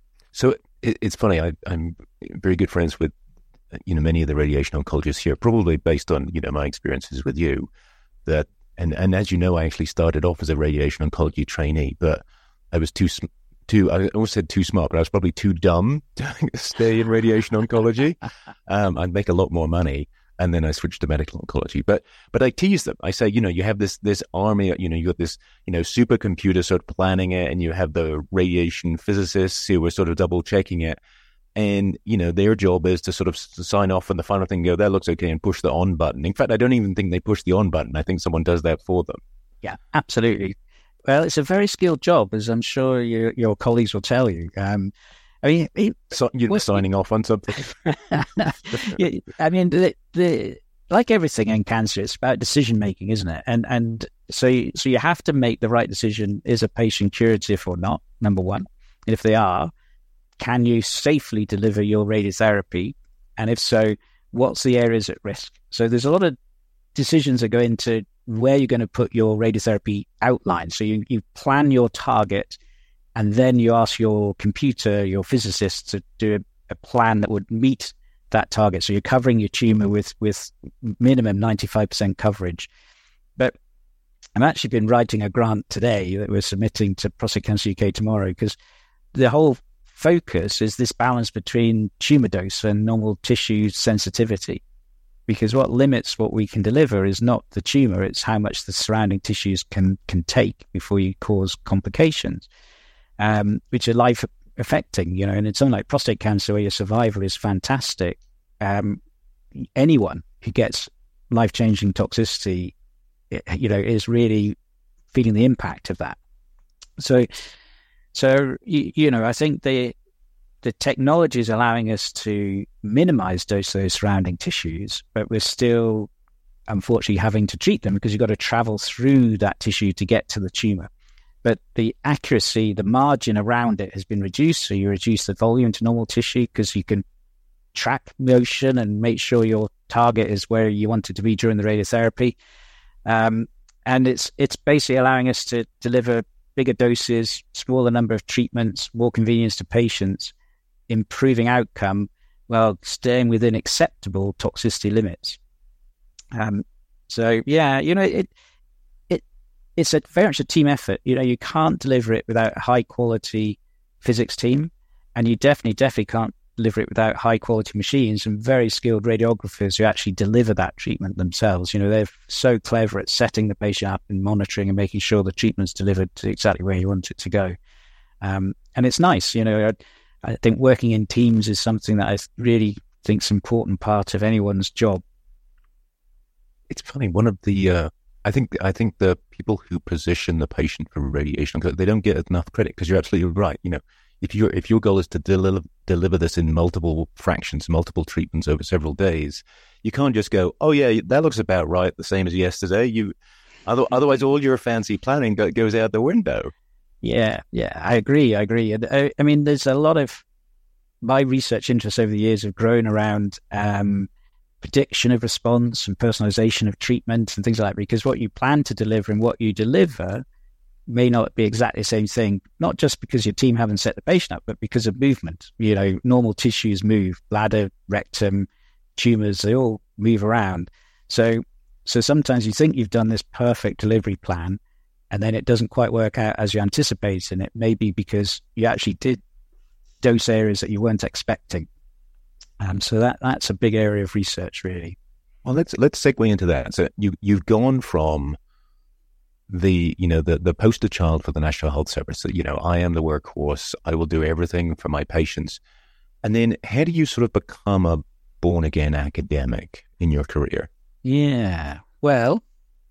So it, it's funny, I, I'm very good friends with, you know, many of the radiation oncologists here, probably based on, you know, my experiences with you, that, and, and as you know, I actually started off as a radiation oncology trainee, but I was too, too, I always said too smart, but I was probably too dumb to stay in radiation oncology. Um, I'd make a lot more money. And then I switched to medical oncology. But but I tease them. I say, you know, you have this this army, you know, you got this, you know, supercomputer sort of planning it, and you have the radiation physicists who are sort of double checking it. And, you know, their job is to sort of sign off on the final thing, go, that looks okay, and push the on button. In fact, I don't even think they push the on button. I think someone does that for them. Yeah, absolutely. Well, it's a very skilled job, as I'm sure your, your colleagues will tell you. Um, I mean, it, so you're what, signing off on something. yeah, I mean, the, the, like everything in cancer, it's about decision making, isn't it? And and so you, so you have to make the right decision. Is a patient curative or not? Number one, and if they are, can you safely deliver your radiotherapy? And if so, what's the areas at risk? So there's a lot of decisions that go into where you're going to put your radiotherapy outline. So you, you plan your target, and then you ask your computer, your physicist, to do a, a plan that would meet that target. So you're covering your tumor with, with minimum ninety-five percent coverage. But I've actually been writing a grant today that we're submitting to Prostate Cancer U K tomorrow, because the whole focus is this balance between tumor dose and normal tissue sensitivity. Because what limits what we can deliver is not the tumor, it's how much the surrounding tissues can, can take before you cause complications, um, which are life affecting, you know, and it's something like prostate cancer where your survival is fantastic. Um, anyone who gets life-changing toxicity, you know, is really feeling the impact of that. So, so you, you know, I think the the technology is allowing us to minimize dose of those surrounding tissues, but we're still, unfortunately, having to treat them because you've got to travel through that tissue to get to the tumor. But the accuracy, the margin around it has been reduced. So you reduce the volume to normal tissue because you can track motion and make sure your target is where you want it to be during the radiotherapy. Um, and it's it's basically allowing us to deliver bigger doses, smaller number of treatments, more convenience to patients, improving outcome while staying within acceptable toxicity limits. Um, so, yeah, you know, it it it's a very much a team effort. You know, you can't deliver it without a high-quality physics team, and you definitely, definitely can't deliver it without high-quality machines and very skilled radiographers who actually deliver that treatment themselves. You know, they're so clever at setting the patient up and monitoring and making sure the treatment's delivered to exactly where you want it to go. Um, and it's nice, you know, I, I think working in teams is something that I really think is an important part of anyone's job. It's funny. One of the, uh, I think, I think the people who position the patient for radiation, they don't get enough credit, because you're absolutely right. You know, if your if your goal is to deliver deliver this in multiple fractions, multiple treatments over several days, you can't just go, oh yeah, that looks about right, the same as yesterday. You, otherwise, all your fancy planning goes out the window. Yeah, yeah, I agree. I agree. I, I mean, there's a lot of my research interests over the years have grown around um, prediction of response and personalization of treatment and things like that, because what you plan to deliver and what you deliver may not be exactly the same thing, not just because your team haven't set the patient up, but because of movement. You know, normal tissues move, bladder, rectum, tumors, they all move around. So, so sometimes you think you've done this perfect delivery plan, and then it doesn't quite work out as you anticipate, and it may be because you actually did dose areas that you weren't expecting. Um, so that that's a big area of research, really. Well, let's let's segue into that. So you you've gone from the you know the the poster child for the National Health Service. So, you know, I am the workhorse. I will do everything for my patients. And then how do you sort of become a born again academic in your career? Yeah. Well,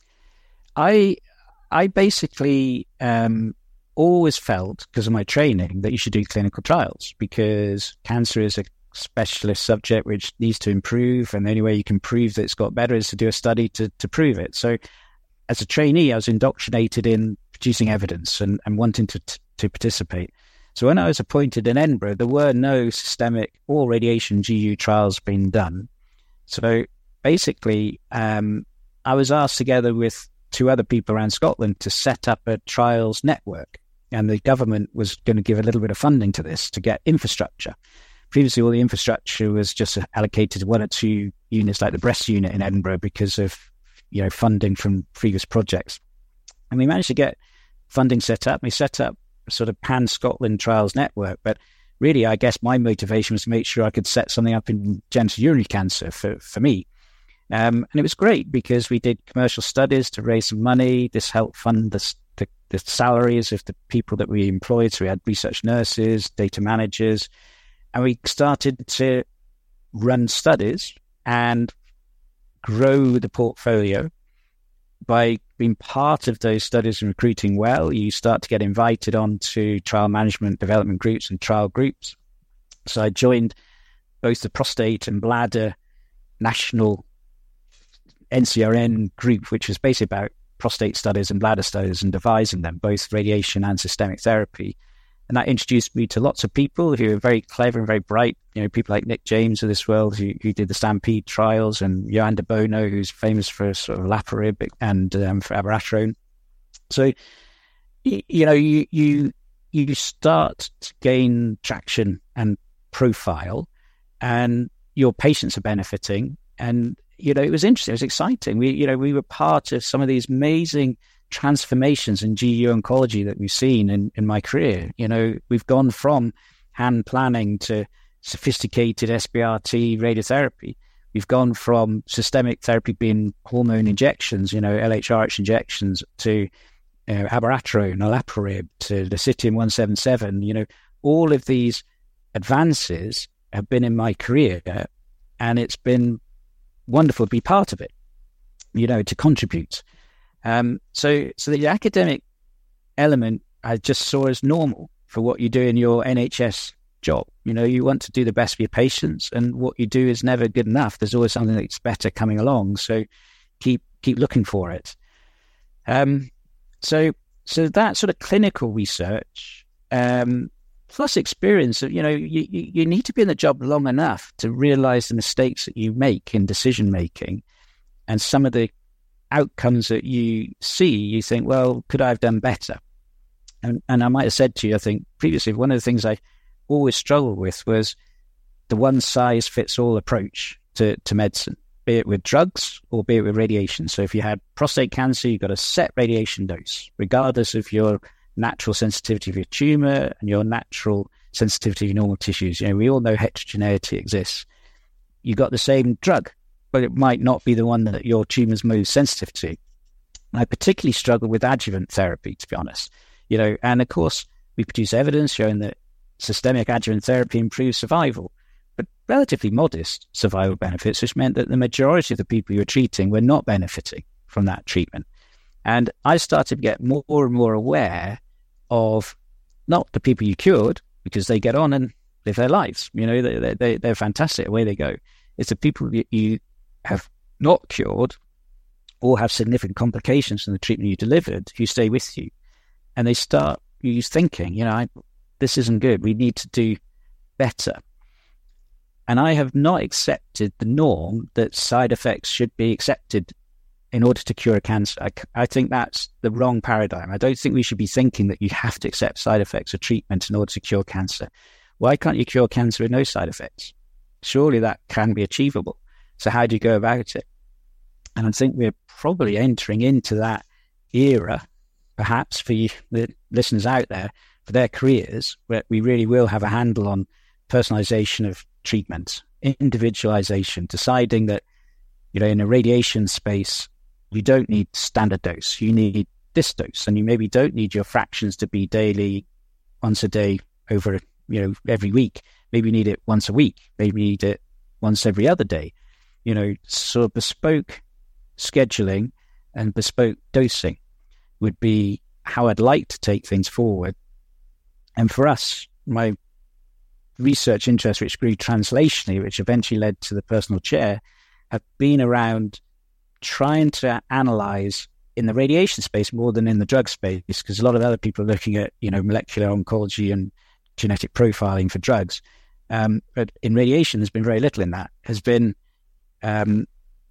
I. I basically um, always felt, because of my training, that you should do clinical trials, because cancer is a specialist subject which needs to improve, and the only way you can prove that it's got better is to do a study to, to prove it. So as a trainee, I was indoctrinated in producing evidence and, and wanting to, to participate. So when I was appointed in Edinburgh, there were no systemic or radiation G U trials being done. So basically, um, I was asked, together with two other people around Scotland, to set up a trials network. And the government was going to give a little bit of funding to this to get infrastructure. Previously, all the infrastructure was just allocated to one or two units, like the breast unit in Edinburgh, because of, you know, funding from previous projects. And we managed to get funding set up. We set up sort of pan-Scotland trials network. But really, I guess my motivation was to make sure I could set something up in genitourinary cancer for, for me. Um, and it was great because we did commercial studies to raise some money. This helped fund the, the, the salaries of the people that we employed. So we had research nurses, data managers, and we started to run studies and grow the portfolio. By being part of those studies and recruiting well, you start to get invited onto trial management development groups and trial groups. So I joined both the prostate and bladder national N C R N group, which was basically about prostate studies and bladder studies and devising them, both radiation and systemic therapy. And that introduced me to lots of people who are very clever and very bright, you know, people like Nick James of this world who, who did the Stampede trials, and Johan de Bono, who's famous for sort of olaparib and um, for abiraterone. So, you, you know, you, you, you start to gain traction and profile, and your patients are benefiting. And, you know, it was interesting. It was exciting. We, you know, we were part of some of these amazing transformations in G U oncology that we've seen in, in my career. You know, we've gone from hand planning to sophisticated S B R T radiotherapy. We've gone from systemic therapy being hormone injections, you know, L H R H injections, to you know, abiraterone, olaparib, to lecitin one seventy-seven. You know, all of these advances have been in my career, and it's been wonderful to be part of it, you know, to contribute. Um, so, so the academic element I just saw as normal for what you do in your N H S job. You know, you want to do the best for your patients, and what you do is never good enough. There's always something that's better coming along. So keep, keep looking for it. Um, so, so that sort of clinical research, um, plus experience of, you know, you, you, you need to be in the job long enough to realize the mistakes that you make in decision making, and some of the outcomes that you see, you think, well, could I have done better? And and I might have said to you, I think previously, one of the things I always struggled with was the one size fits all approach to, to medicine, be it with drugs or be it with radiation. So if you had prostate cancer, you've got a set radiation dose, regardless of your natural sensitivity of your tumor and your natural sensitivity of your normal tissues. You know, we all know heterogeneity exists. You got the same drug, but it might not be the one that your tumor's most sensitive to. I particularly struggle with adjuvant therapy, to be honest. You know, and of course, we produce evidence showing that systemic adjuvant therapy improves survival, but relatively modest survival benefits, which meant that the majority of the people you were treating were not benefiting from that treatment. And I started to get more and more aware of not the people you cured, because they get on and live their lives. You know, they, they, they're fantastic, away they go. It's the people that you have not cured or have significant complications from the treatment you delivered who stay with you. And they start you thinking, you know, I, this isn't good. We need to do better. And I have not accepted the norm that side effects should be accepted in order to cure cancer. I, I think that's the wrong paradigm. I don't think we should be thinking that you have to accept side effects of treatment in order to cure cancer. Why can't you cure cancer with no side effects? Surely that can be achievable. So how do you go about it? And I think we're probably entering into that era, perhaps for you, the listeners out there, for their careers, where we really will have a handle on personalization of treatment, individualization, deciding that, you know, in a radiation space, you don't need standard dose. You need this dose, and you maybe don't need your fractions to be daily, once a day, over, you know, every week. Maybe you need it once a week. Maybe you need it once every other day. You know, so bespoke scheduling and bespoke dosing would be how I'd like to take things forward. And for us, my research interest, which grew translationally, which eventually led to the personal chair, have been around trying to analyze in the radiation space more than in the drug space, because a lot of other people are looking at, you know, molecular oncology and genetic profiling for drugs. Um, but in radiation, there's been very little in that. There's been um,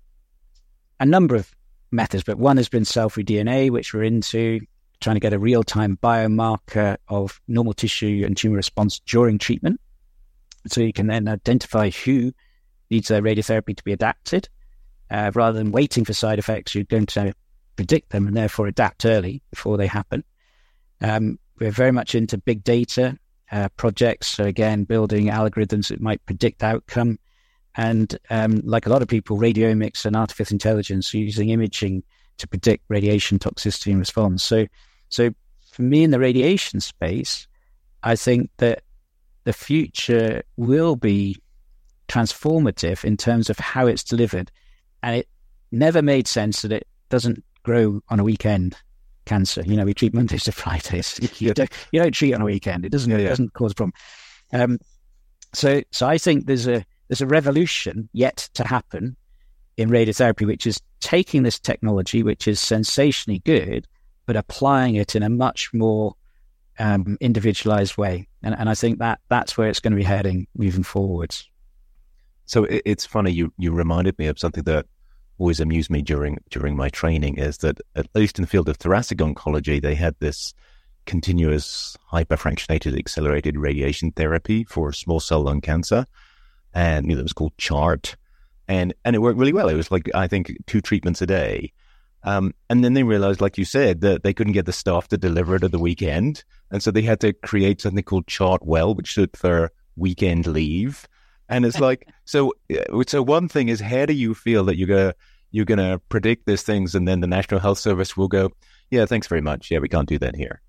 a number of methods, but one has been cell-free D N A, which we're into, trying to get a real-time biomarker of normal tissue and tumor response during treatment. So you can then identify who needs their radiotherapy to be adapted. Uh, rather than waiting for side effects, you're going to predict them and therefore adapt early before they happen. Um, we're very much into big data uh, projects. So again, building algorithms that might predict outcome. And um, like a lot of people, radiomics and artificial intelligence, using imaging to predict radiation toxicity and response. So, so for me in the radiation space, I think that the future will be transformative in terms of how it's delivered. And it never made sense that it doesn't grow on a weekend, cancer. You know, we treat Mondays to Fridays. You don't, you don't treat on a weekend. It doesn't, yeah, yeah. It doesn't cause a problem. Um, so, so I think there's a, there's a revolution yet to happen in radiotherapy, which is taking this technology, which is sensationally good, but applying it in a much more um, individualized way. And, and I think that that's where it's going to be heading moving forwards. So it, it's funny, you, you reminded me of something that always amused me during during my training, is that at least in the field of thoracic oncology, they had this continuous hyperfractionated accelerated radiation therapy for small cell lung cancer. And you know, it was called CHART. And and it worked really well. It was like, I think, two treatments a day. Um, and then they realized, like you said, that they couldn't get the staff to deliver it at the weekend. And so they had to create something called CHART-Well, which stood for weekend leave. And it's like, so so one thing is, how do you feel that you're going you're gonna predict these things and then the National Health Service will go, yeah, thanks very much. Yeah, we can't do that here.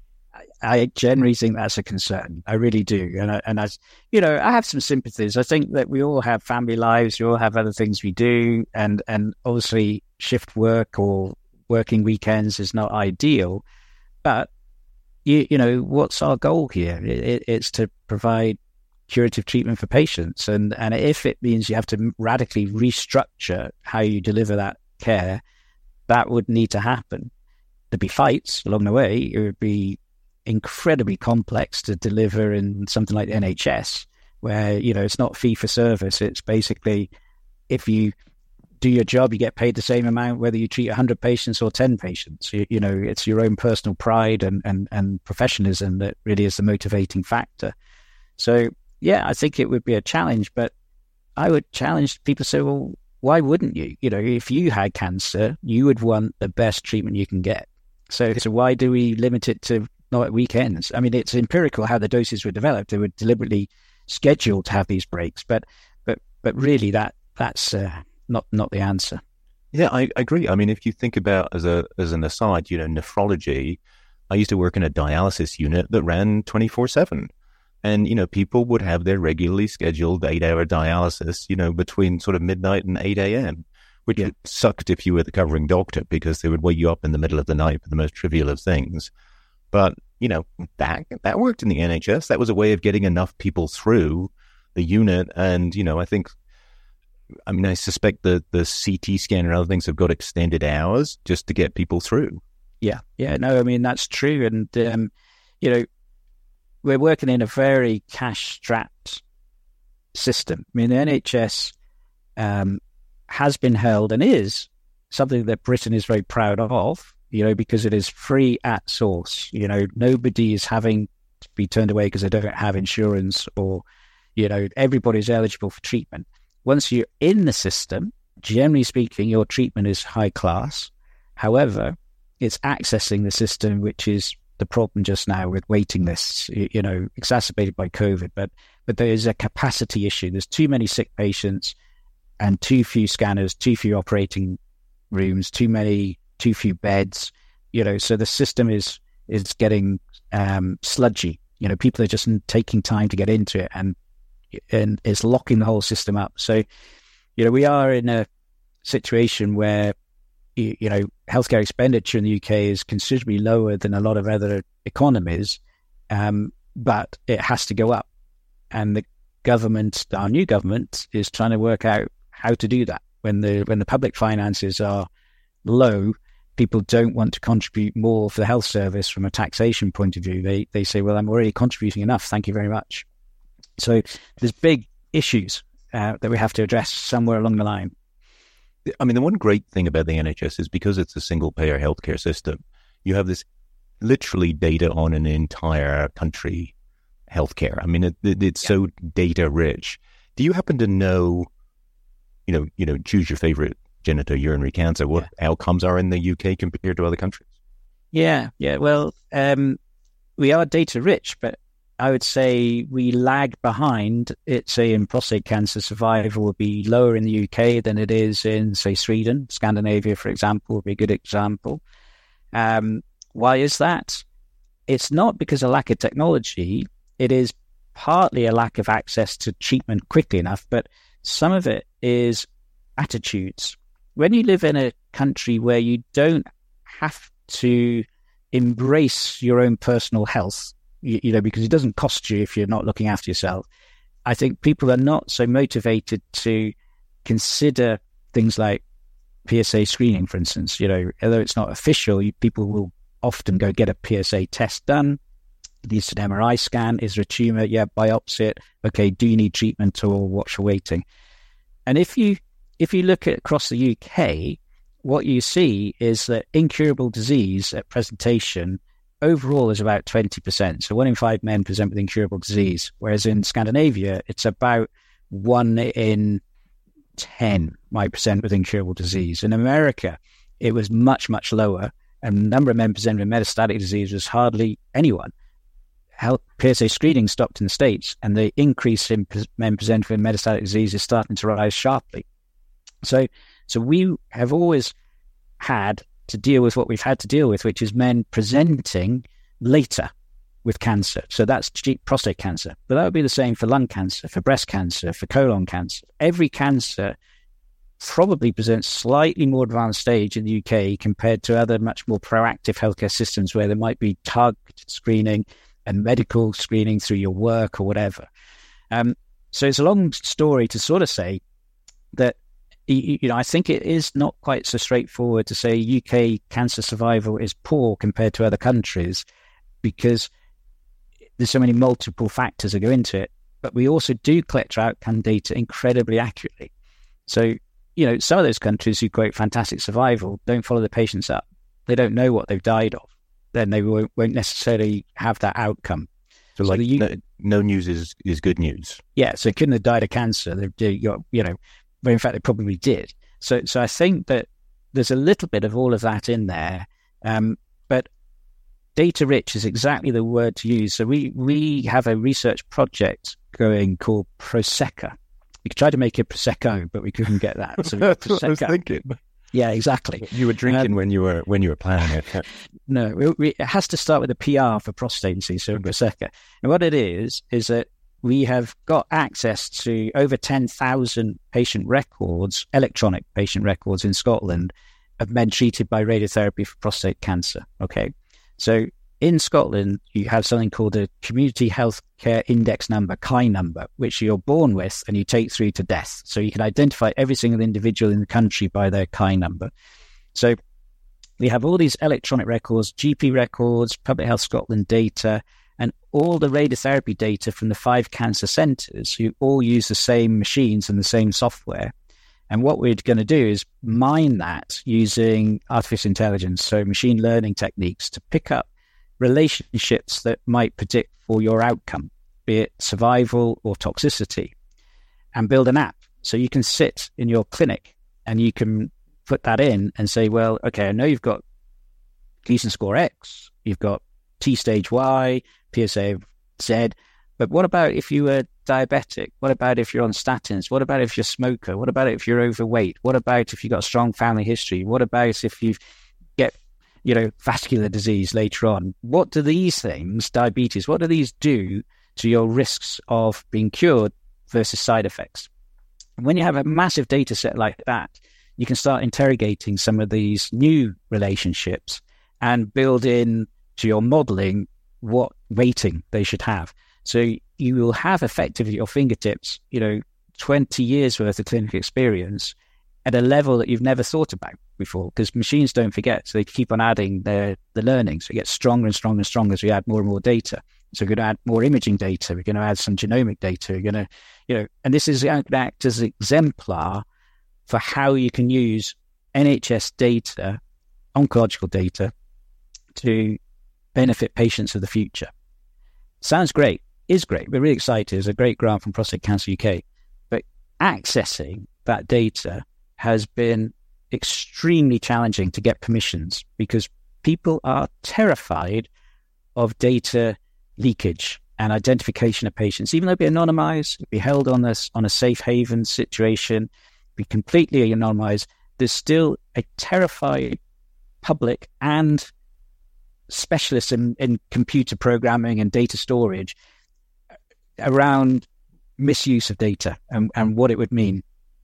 I generally think that's a concern. I really do. And I, and as you know, I have some sympathies. I think that we all have family lives. We all have other things we do. And, and obviously shift work or working weekends is not ideal. But, you, you know, what's our goal here? It, it, it's to provide curative treatment for patients. And, and if it means you have to radically restructure how you deliver that care, that would need to happen. There'd be fights along the way. It would be incredibly complex to deliver in something like the N H S, where, you know, it's not fee for service. It's basically, if you do your job, you get paid the same amount, whether you treat one hundred patients or ten patients. You, you know, it's your own personal pride and, and, and professionalism that really is the motivating factor. So, yeah, I think it would be a challenge, but I would challenge people to say, well, why wouldn't you? You know, if you had cancer, you would want the best treatment you can get. So, so why do we limit it to not at weekends? I mean, it's empirical how the doses were developed. They were deliberately scheduled to have these breaks, but but but really that that's uh, not not the answer. Yeah, I, I agree. I mean, if you think about, as a as an aside, you know, nephrology, I used to work in a dialysis unit that ran twenty-four seven. And, you know, people would have their regularly scheduled eight-hour dialysis, you know, between sort of midnight and eight a.m., which yeah. sucked if you were the covering doctor, because they would wake you up in the middle of the night for the most trivial of things. But, you know, that that worked in the N H S. That was a way of getting enough people through the unit. And, you know, I think, I mean, I suspect the, the C T scan and other things have got extended hours just to get people through. Yeah. Yeah. No, I mean, that's true. And, um, you know, we're working in a very cash-strapped system. I mean, the N H S um, has been held and is something that Britain is very proud of, you know, because it is free at source. You know, nobody is having to be turned away because they don't have insurance, or, you know, everybody's eligible for treatment. Once you're in the system, generally speaking, your treatment is high class. However, it's accessing the system, which is the problem just now with waiting lists, you, you know, exacerbated by COVID. But but there is a capacity issue. There's too many sick patients and too few scanners, too few operating rooms, too many, too few beds, you know, so the system is is getting um, sludgy. You know, people are just taking time to get into it, and and it's locking the whole system up. So, you know, we are in a situation where, you, you know, healthcare expenditure in the U K is considerably lower than a lot of other economies, um, but it has to go up. And the government, our new government, is trying to work out how to do that. When the when the public finances are low, people don't want to contribute more for the health service from a taxation point of view. They they say, well, I'm already contributing enough, thank you very much. So there's big issues uh, that we have to address somewhere along the line. I mean, the one great thing about the N H S is because it's a single-payer healthcare system, you have this literally data on an entire country healthcare. I mean, it, it, it's yeah. so data-rich. Do you happen to know, you know, you know, choose your favorite genitourinary cancer, what yeah. outcomes are in the U K compared to other countries? Yeah, yeah. Well, um, we are data rich, but I would say we lag behind. It's say in prostate cancer, survival would be lower in the U K than it is in, say, Sweden. Scandinavia, for example, would be a good example. Um, why is that? It's not because of lack of technology. It is partly a lack of access to treatment quickly enough, but some of it is attitudes. When you live in a country where you don't have to embrace your own personal health, you, you know, because it doesn't cost you if you're not looking after yourself, I think people are not so motivated to consider things like P S A screening, for instance. You know, although it's not official, you, people will often go get a P S A test done. Needs an M R I scan. Is there a tumor? Yeah, biopsy it. Okay, do you need treatment or what's your waiting? And if you if you look at across the U K, what you see is that incurable disease at presentation overall is about twenty percent. So one in five men present with incurable disease, whereas in Scandinavia, it's about one in ten might present with incurable disease. In America, it was much, much lower, and the number of men presenting with metastatic disease was hardly anyone. How P S A screening stopped in the States, and the increase in men presenting with metastatic disease is starting to rise sharply. So, so we have always had to deal with what we've had to deal with, which is men presenting later with cancer. So that's prostate cancer. But that would be the same for lung cancer, for breast cancer, for colon cancer. Every cancer probably presents slightly more advanced stage in the U K compared to other much more proactive healthcare systems where there might be targeted screening and medical screening through your work or whatever. Um, so it's a long story to sort of say that, you know, I think it is not quite so straightforward to say U K cancer survival is poor compared to other countries because there's so many multiple factors that go into it. But we also do collect our outcome data incredibly accurately. So, you know, some of those countries who quote fantastic survival don't follow the patients up. They don't know what they've died of. Then they won't, won't necessarily have that outcome. So, so like, the, no, no news is, is good news. Yeah, so they couldn't have died of cancer. They, you know, but in fact, they probably did. So, so I think that there's a little bit of all of that in there. Um, but data rich is exactly the word to use. So we we have a research project going called Prosecco. We tried to make it Prosecco, but we couldn't get that. So That's Prosecco. What I was thinking. Yeah, exactly. You were drinking um, when you were when you were planning it. No, we, we, it has to start with a P R for prostate, so Prosecco. And what it is is that we have got access to over ten thousand patient records, electronic patient records in Scotland of men treated by radiotherapy for prostate cancer. Okay, so in Scotland, you have something called a Community Healthcare Index Number, C I number, which you're born with and you take through to death. So you can identify every single individual in the country by their C I number. So we have all these electronic records, G P records, Public Health Scotland data, and all the radiotherapy data from the five cancer centres who all use the same machines and the same software. And what we're going to do is mine that using artificial intelligence, so machine learning techniques, to pick up relationships that might predict for your outcome, be it survival or toxicity, and build an app. So you can sit in your clinic and you can put that in and say, well, okay, I know you've got Gleason score X, you've got T stage Y, P S A Z, but what about if you were diabetic? What about if you're on statins? What about if you're a smoker? What about if you're overweight? What about if you've got a strong family history? What about if you get, you know, vascular disease later on? What do these things, diabetes, what do these do to your risks of being cured versus side effects? And when you have a massive data set like that, you can start interrogating some of these new relationships and build in to your modeling what weighting they should have. So you will have effectively at your fingertips, you know, twenty years worth of clinical experience at a level that you've never thought about before, because machines don't forget. So they keep on adding their the learning. So it gets stronger and stronger and stronger as we add more and more data. So we're going to add more imaging data. We're going to add some genomic data. We're going to, you know, and this is going to act as an exemplar for how you can use N H S data, oncological data, to benefit patients of the future. Sounds great, is great. We're really excited. There's a great grant from Prostate Cancer U K. But accessing that data has been extremely challenging to get permissions because people are terrified of data leakage and identification of patients, even though it'd be anonymized, it'd be held on this on a safe haven situation, be completely anonymized. There's still a terrified public and specialists in, in computer programming and data storage around misuse of data and, and what it would mean.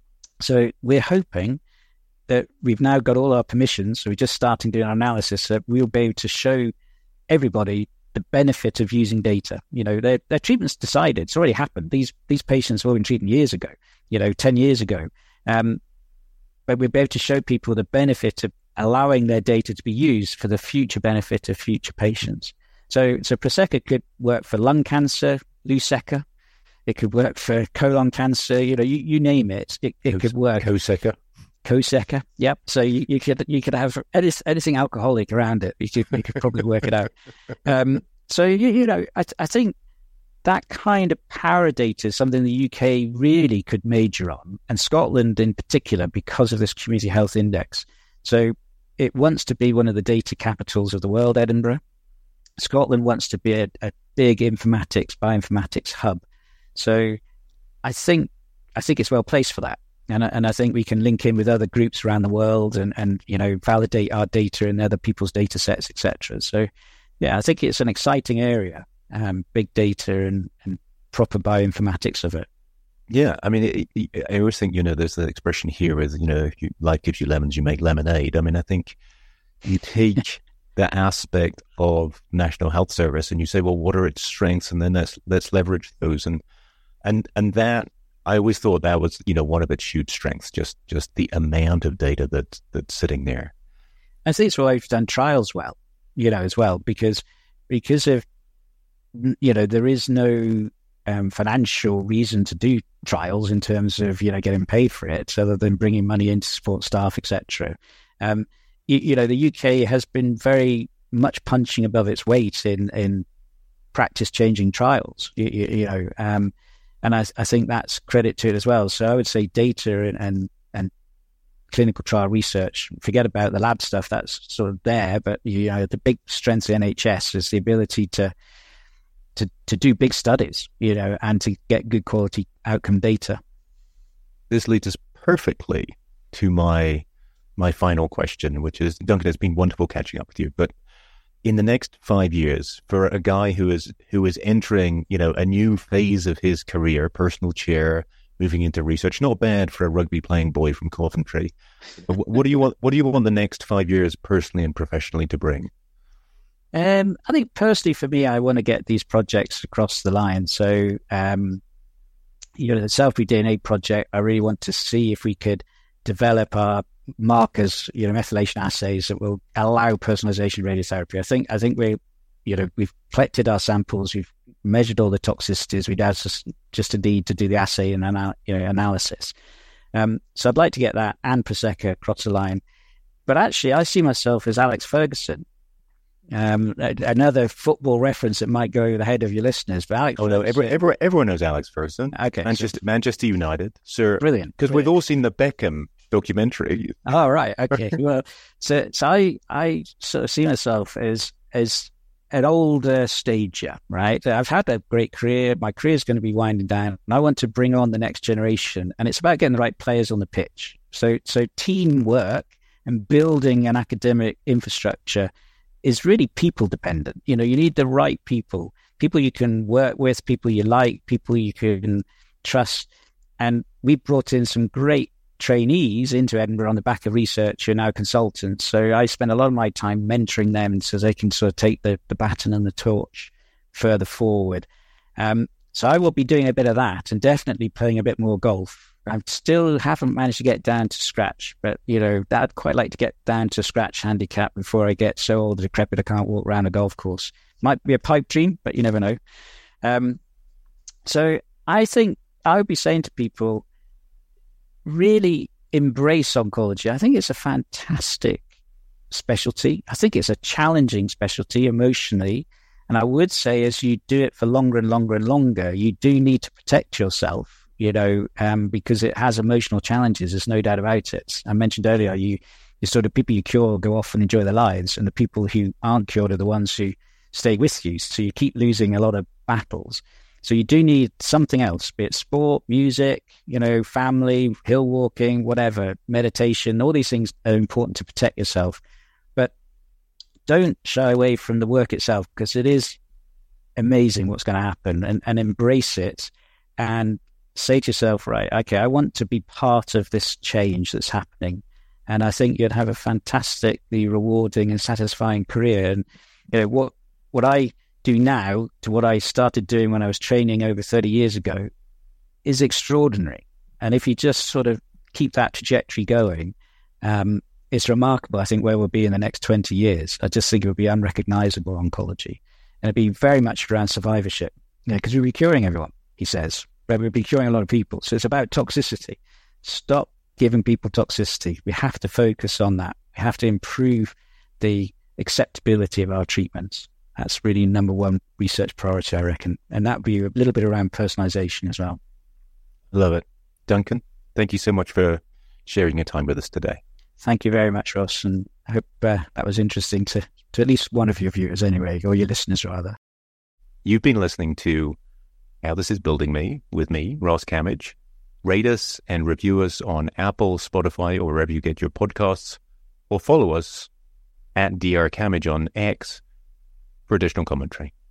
So we're hoping that we've now got all our permissions, so we're just starting doing our analysis, that we'll be able to show everybody the benefit of using data. You know, their their treatment's decided. It's already happened. These these patients have all been treated years ago, you know, ten years ago. Um, but we'll be able to show people the benefit of allowing their data to be used for the future benefit of future patients. So, so Proseca could work for lung cancer, Luseca. It could work for colon cancer. You know, you, you name it, it, it could work. Coseca. Coseca, yep. So you, you could you could have anything, anything alcoholic around it. You could, you could probably work it out. Um, so you, you know, I, I think that kind of power data is something the U K really could major on, and Scotland in particular because of this Community Health Index. So it wants to be one of the data capitals of the world, Edinburgh. Scotland wants to be a, a big informatics, bioinformatics hub. So I think I think it's well placed for that. And, and I think we can link in with other groups around the world and, and you know, validate our data and other people's data sets, et cetera. So, yeah, I think it's an exciting area, um, big data and, and proper bioinformatics of it. Yeah, I mean, it, it, I always think, you know, there's the expression here is, you know, if you, life gives you lemons, you make lemonade. I mean, I think you take the aspect of National Health Service and you say, well, what are its strengths? And then let's let's leverage those. And and and that, I always thought that was, you know, one of its huge strengths, just just the amount of data that that's sitting there. I think it's why we've done trials well, you know, as well, because because of, you know, there is no um, financial reason to do trials in terms of, you know, getting paid for it, other than bringing money in to support staff, et cetera. Um, you, you know, the U K has been very much punching above its weight in in practice-changing trials, you, you, you know, um, and I, I think that's credit to it as well. So I would say data and, and, and clinical trial research, forget about the lab stuff, that's sort of there, but you know, the big strength of the N H S is the ability to to to do big studies, you know, and to get good quality outcome data. This leads us perfectly to my my final question, which is, Duncan, it's been wonderful catching up with you, but in the next five years, for a guy who is who is entering, you know, a new phase of his career, personal chair, moving into research, not bad for a rugby playing boy from Coventry. What do you want? What do you want the next five years, personally and professionally, to bring? Um, I think personally, for me, I want to get these projects across the line. So, um, you know, the cell-free D N A project, I really want to see if we could develop our markers, you know, methylation assays that will allow personalization radiotherapy. I think, I think we, you know, we've collected our samples, we've measured all the toxicities, we'd have just, just a need to do the assay and anal- you know, analysis. Um, so I'd like to get that and Proseca across the line. But actually, I see myself as Alex Ferguson. Um, another football reference that might go over the head of your listeners, but Alex. Oh no, every, every, everyone knows Alex Ferguson. Okay, Manchester, so, Manchester United, sir. Brilliant, because we've all seen the Beckham documentary. Oh right, okay. Well, so so I I sort of see myself as as an older stager, right? I've had a great career. My career is going to be winding down, and I want to bring on the next generation. And it's about getting the right players on the pitch. So so teamwork and building an academic infrastructure is really people dependent. You know, you need the right people, people you can work with, people you like, people you can trust. And we brought in some great trainees into Edinburgh on the back of research who are now consultants. So I spend a lot of my time mentoring them so they can sort of take the, the baton and the torch further forward. Um, so I will be doing a bit of that and definitely playing a bit more golf. I still haven't managed to get down to scratch, but, you know, I'd quite like to get down to scratch handicap before I get so old and decrepit I can't walk around a golf course. Might be a pipe dream, but you never know. Um, so I think I would be saying to people, really embrace oncology. I think it's a fantastic specialty. I think it's a challenging specialty emotionally. And I would say as you do it for longer and longer and longer, you do need to protect yourself. You know, um, because it has emotional challenges. There's no doubt about it. I mentioned earlier, you, you sort of people you cure go off and enjoy their lives, and the people who aren't cured are the ones who stay with you. So you keep losing a lot of battles. So you do need something else, be it sport, music, you know, family, hill walking, whatever, meditation. All these things are important to protect yourself. But don't shy away from the work itself, because it is amazing what's going to happen, and, and embrace it and say to yourself, right, okay, I want to be part of this change that's happening. And I think you'd have a fantastically rewarding and satisfying career. And, you know, what, what I do now to what I started doing when I was training over thirty years ago is extraordinary. And if you just sort of keep that trajectory going, um, it's remarkable, I think, where we'll be in the next twenty years. I just think it would be unrecognizable oncology. And it'd be very much around survivorship, you know, because we'll be curing everyone, he says. We'll be curing a lot of people. So it's about toxicity. Stop giving people toxicity. We have to focus on that. We have to improve the acceptability of our treatments. That's really number one research priority, I reckon. And that would be a little bit around personalization as well. Love it. Duncan, thank you so much for sharing your time with us today. Thank you very much, Ross. And I hope uh, that was interesting to, to at least one of your viewers anyway, or your listeners rather. You've been listening to How This Is Building Me with me, Ross Camage. Rate us and review us on Apple, Spotify, or wherever you get your podcasts, or follow us at D R Camage on X for additional commentary.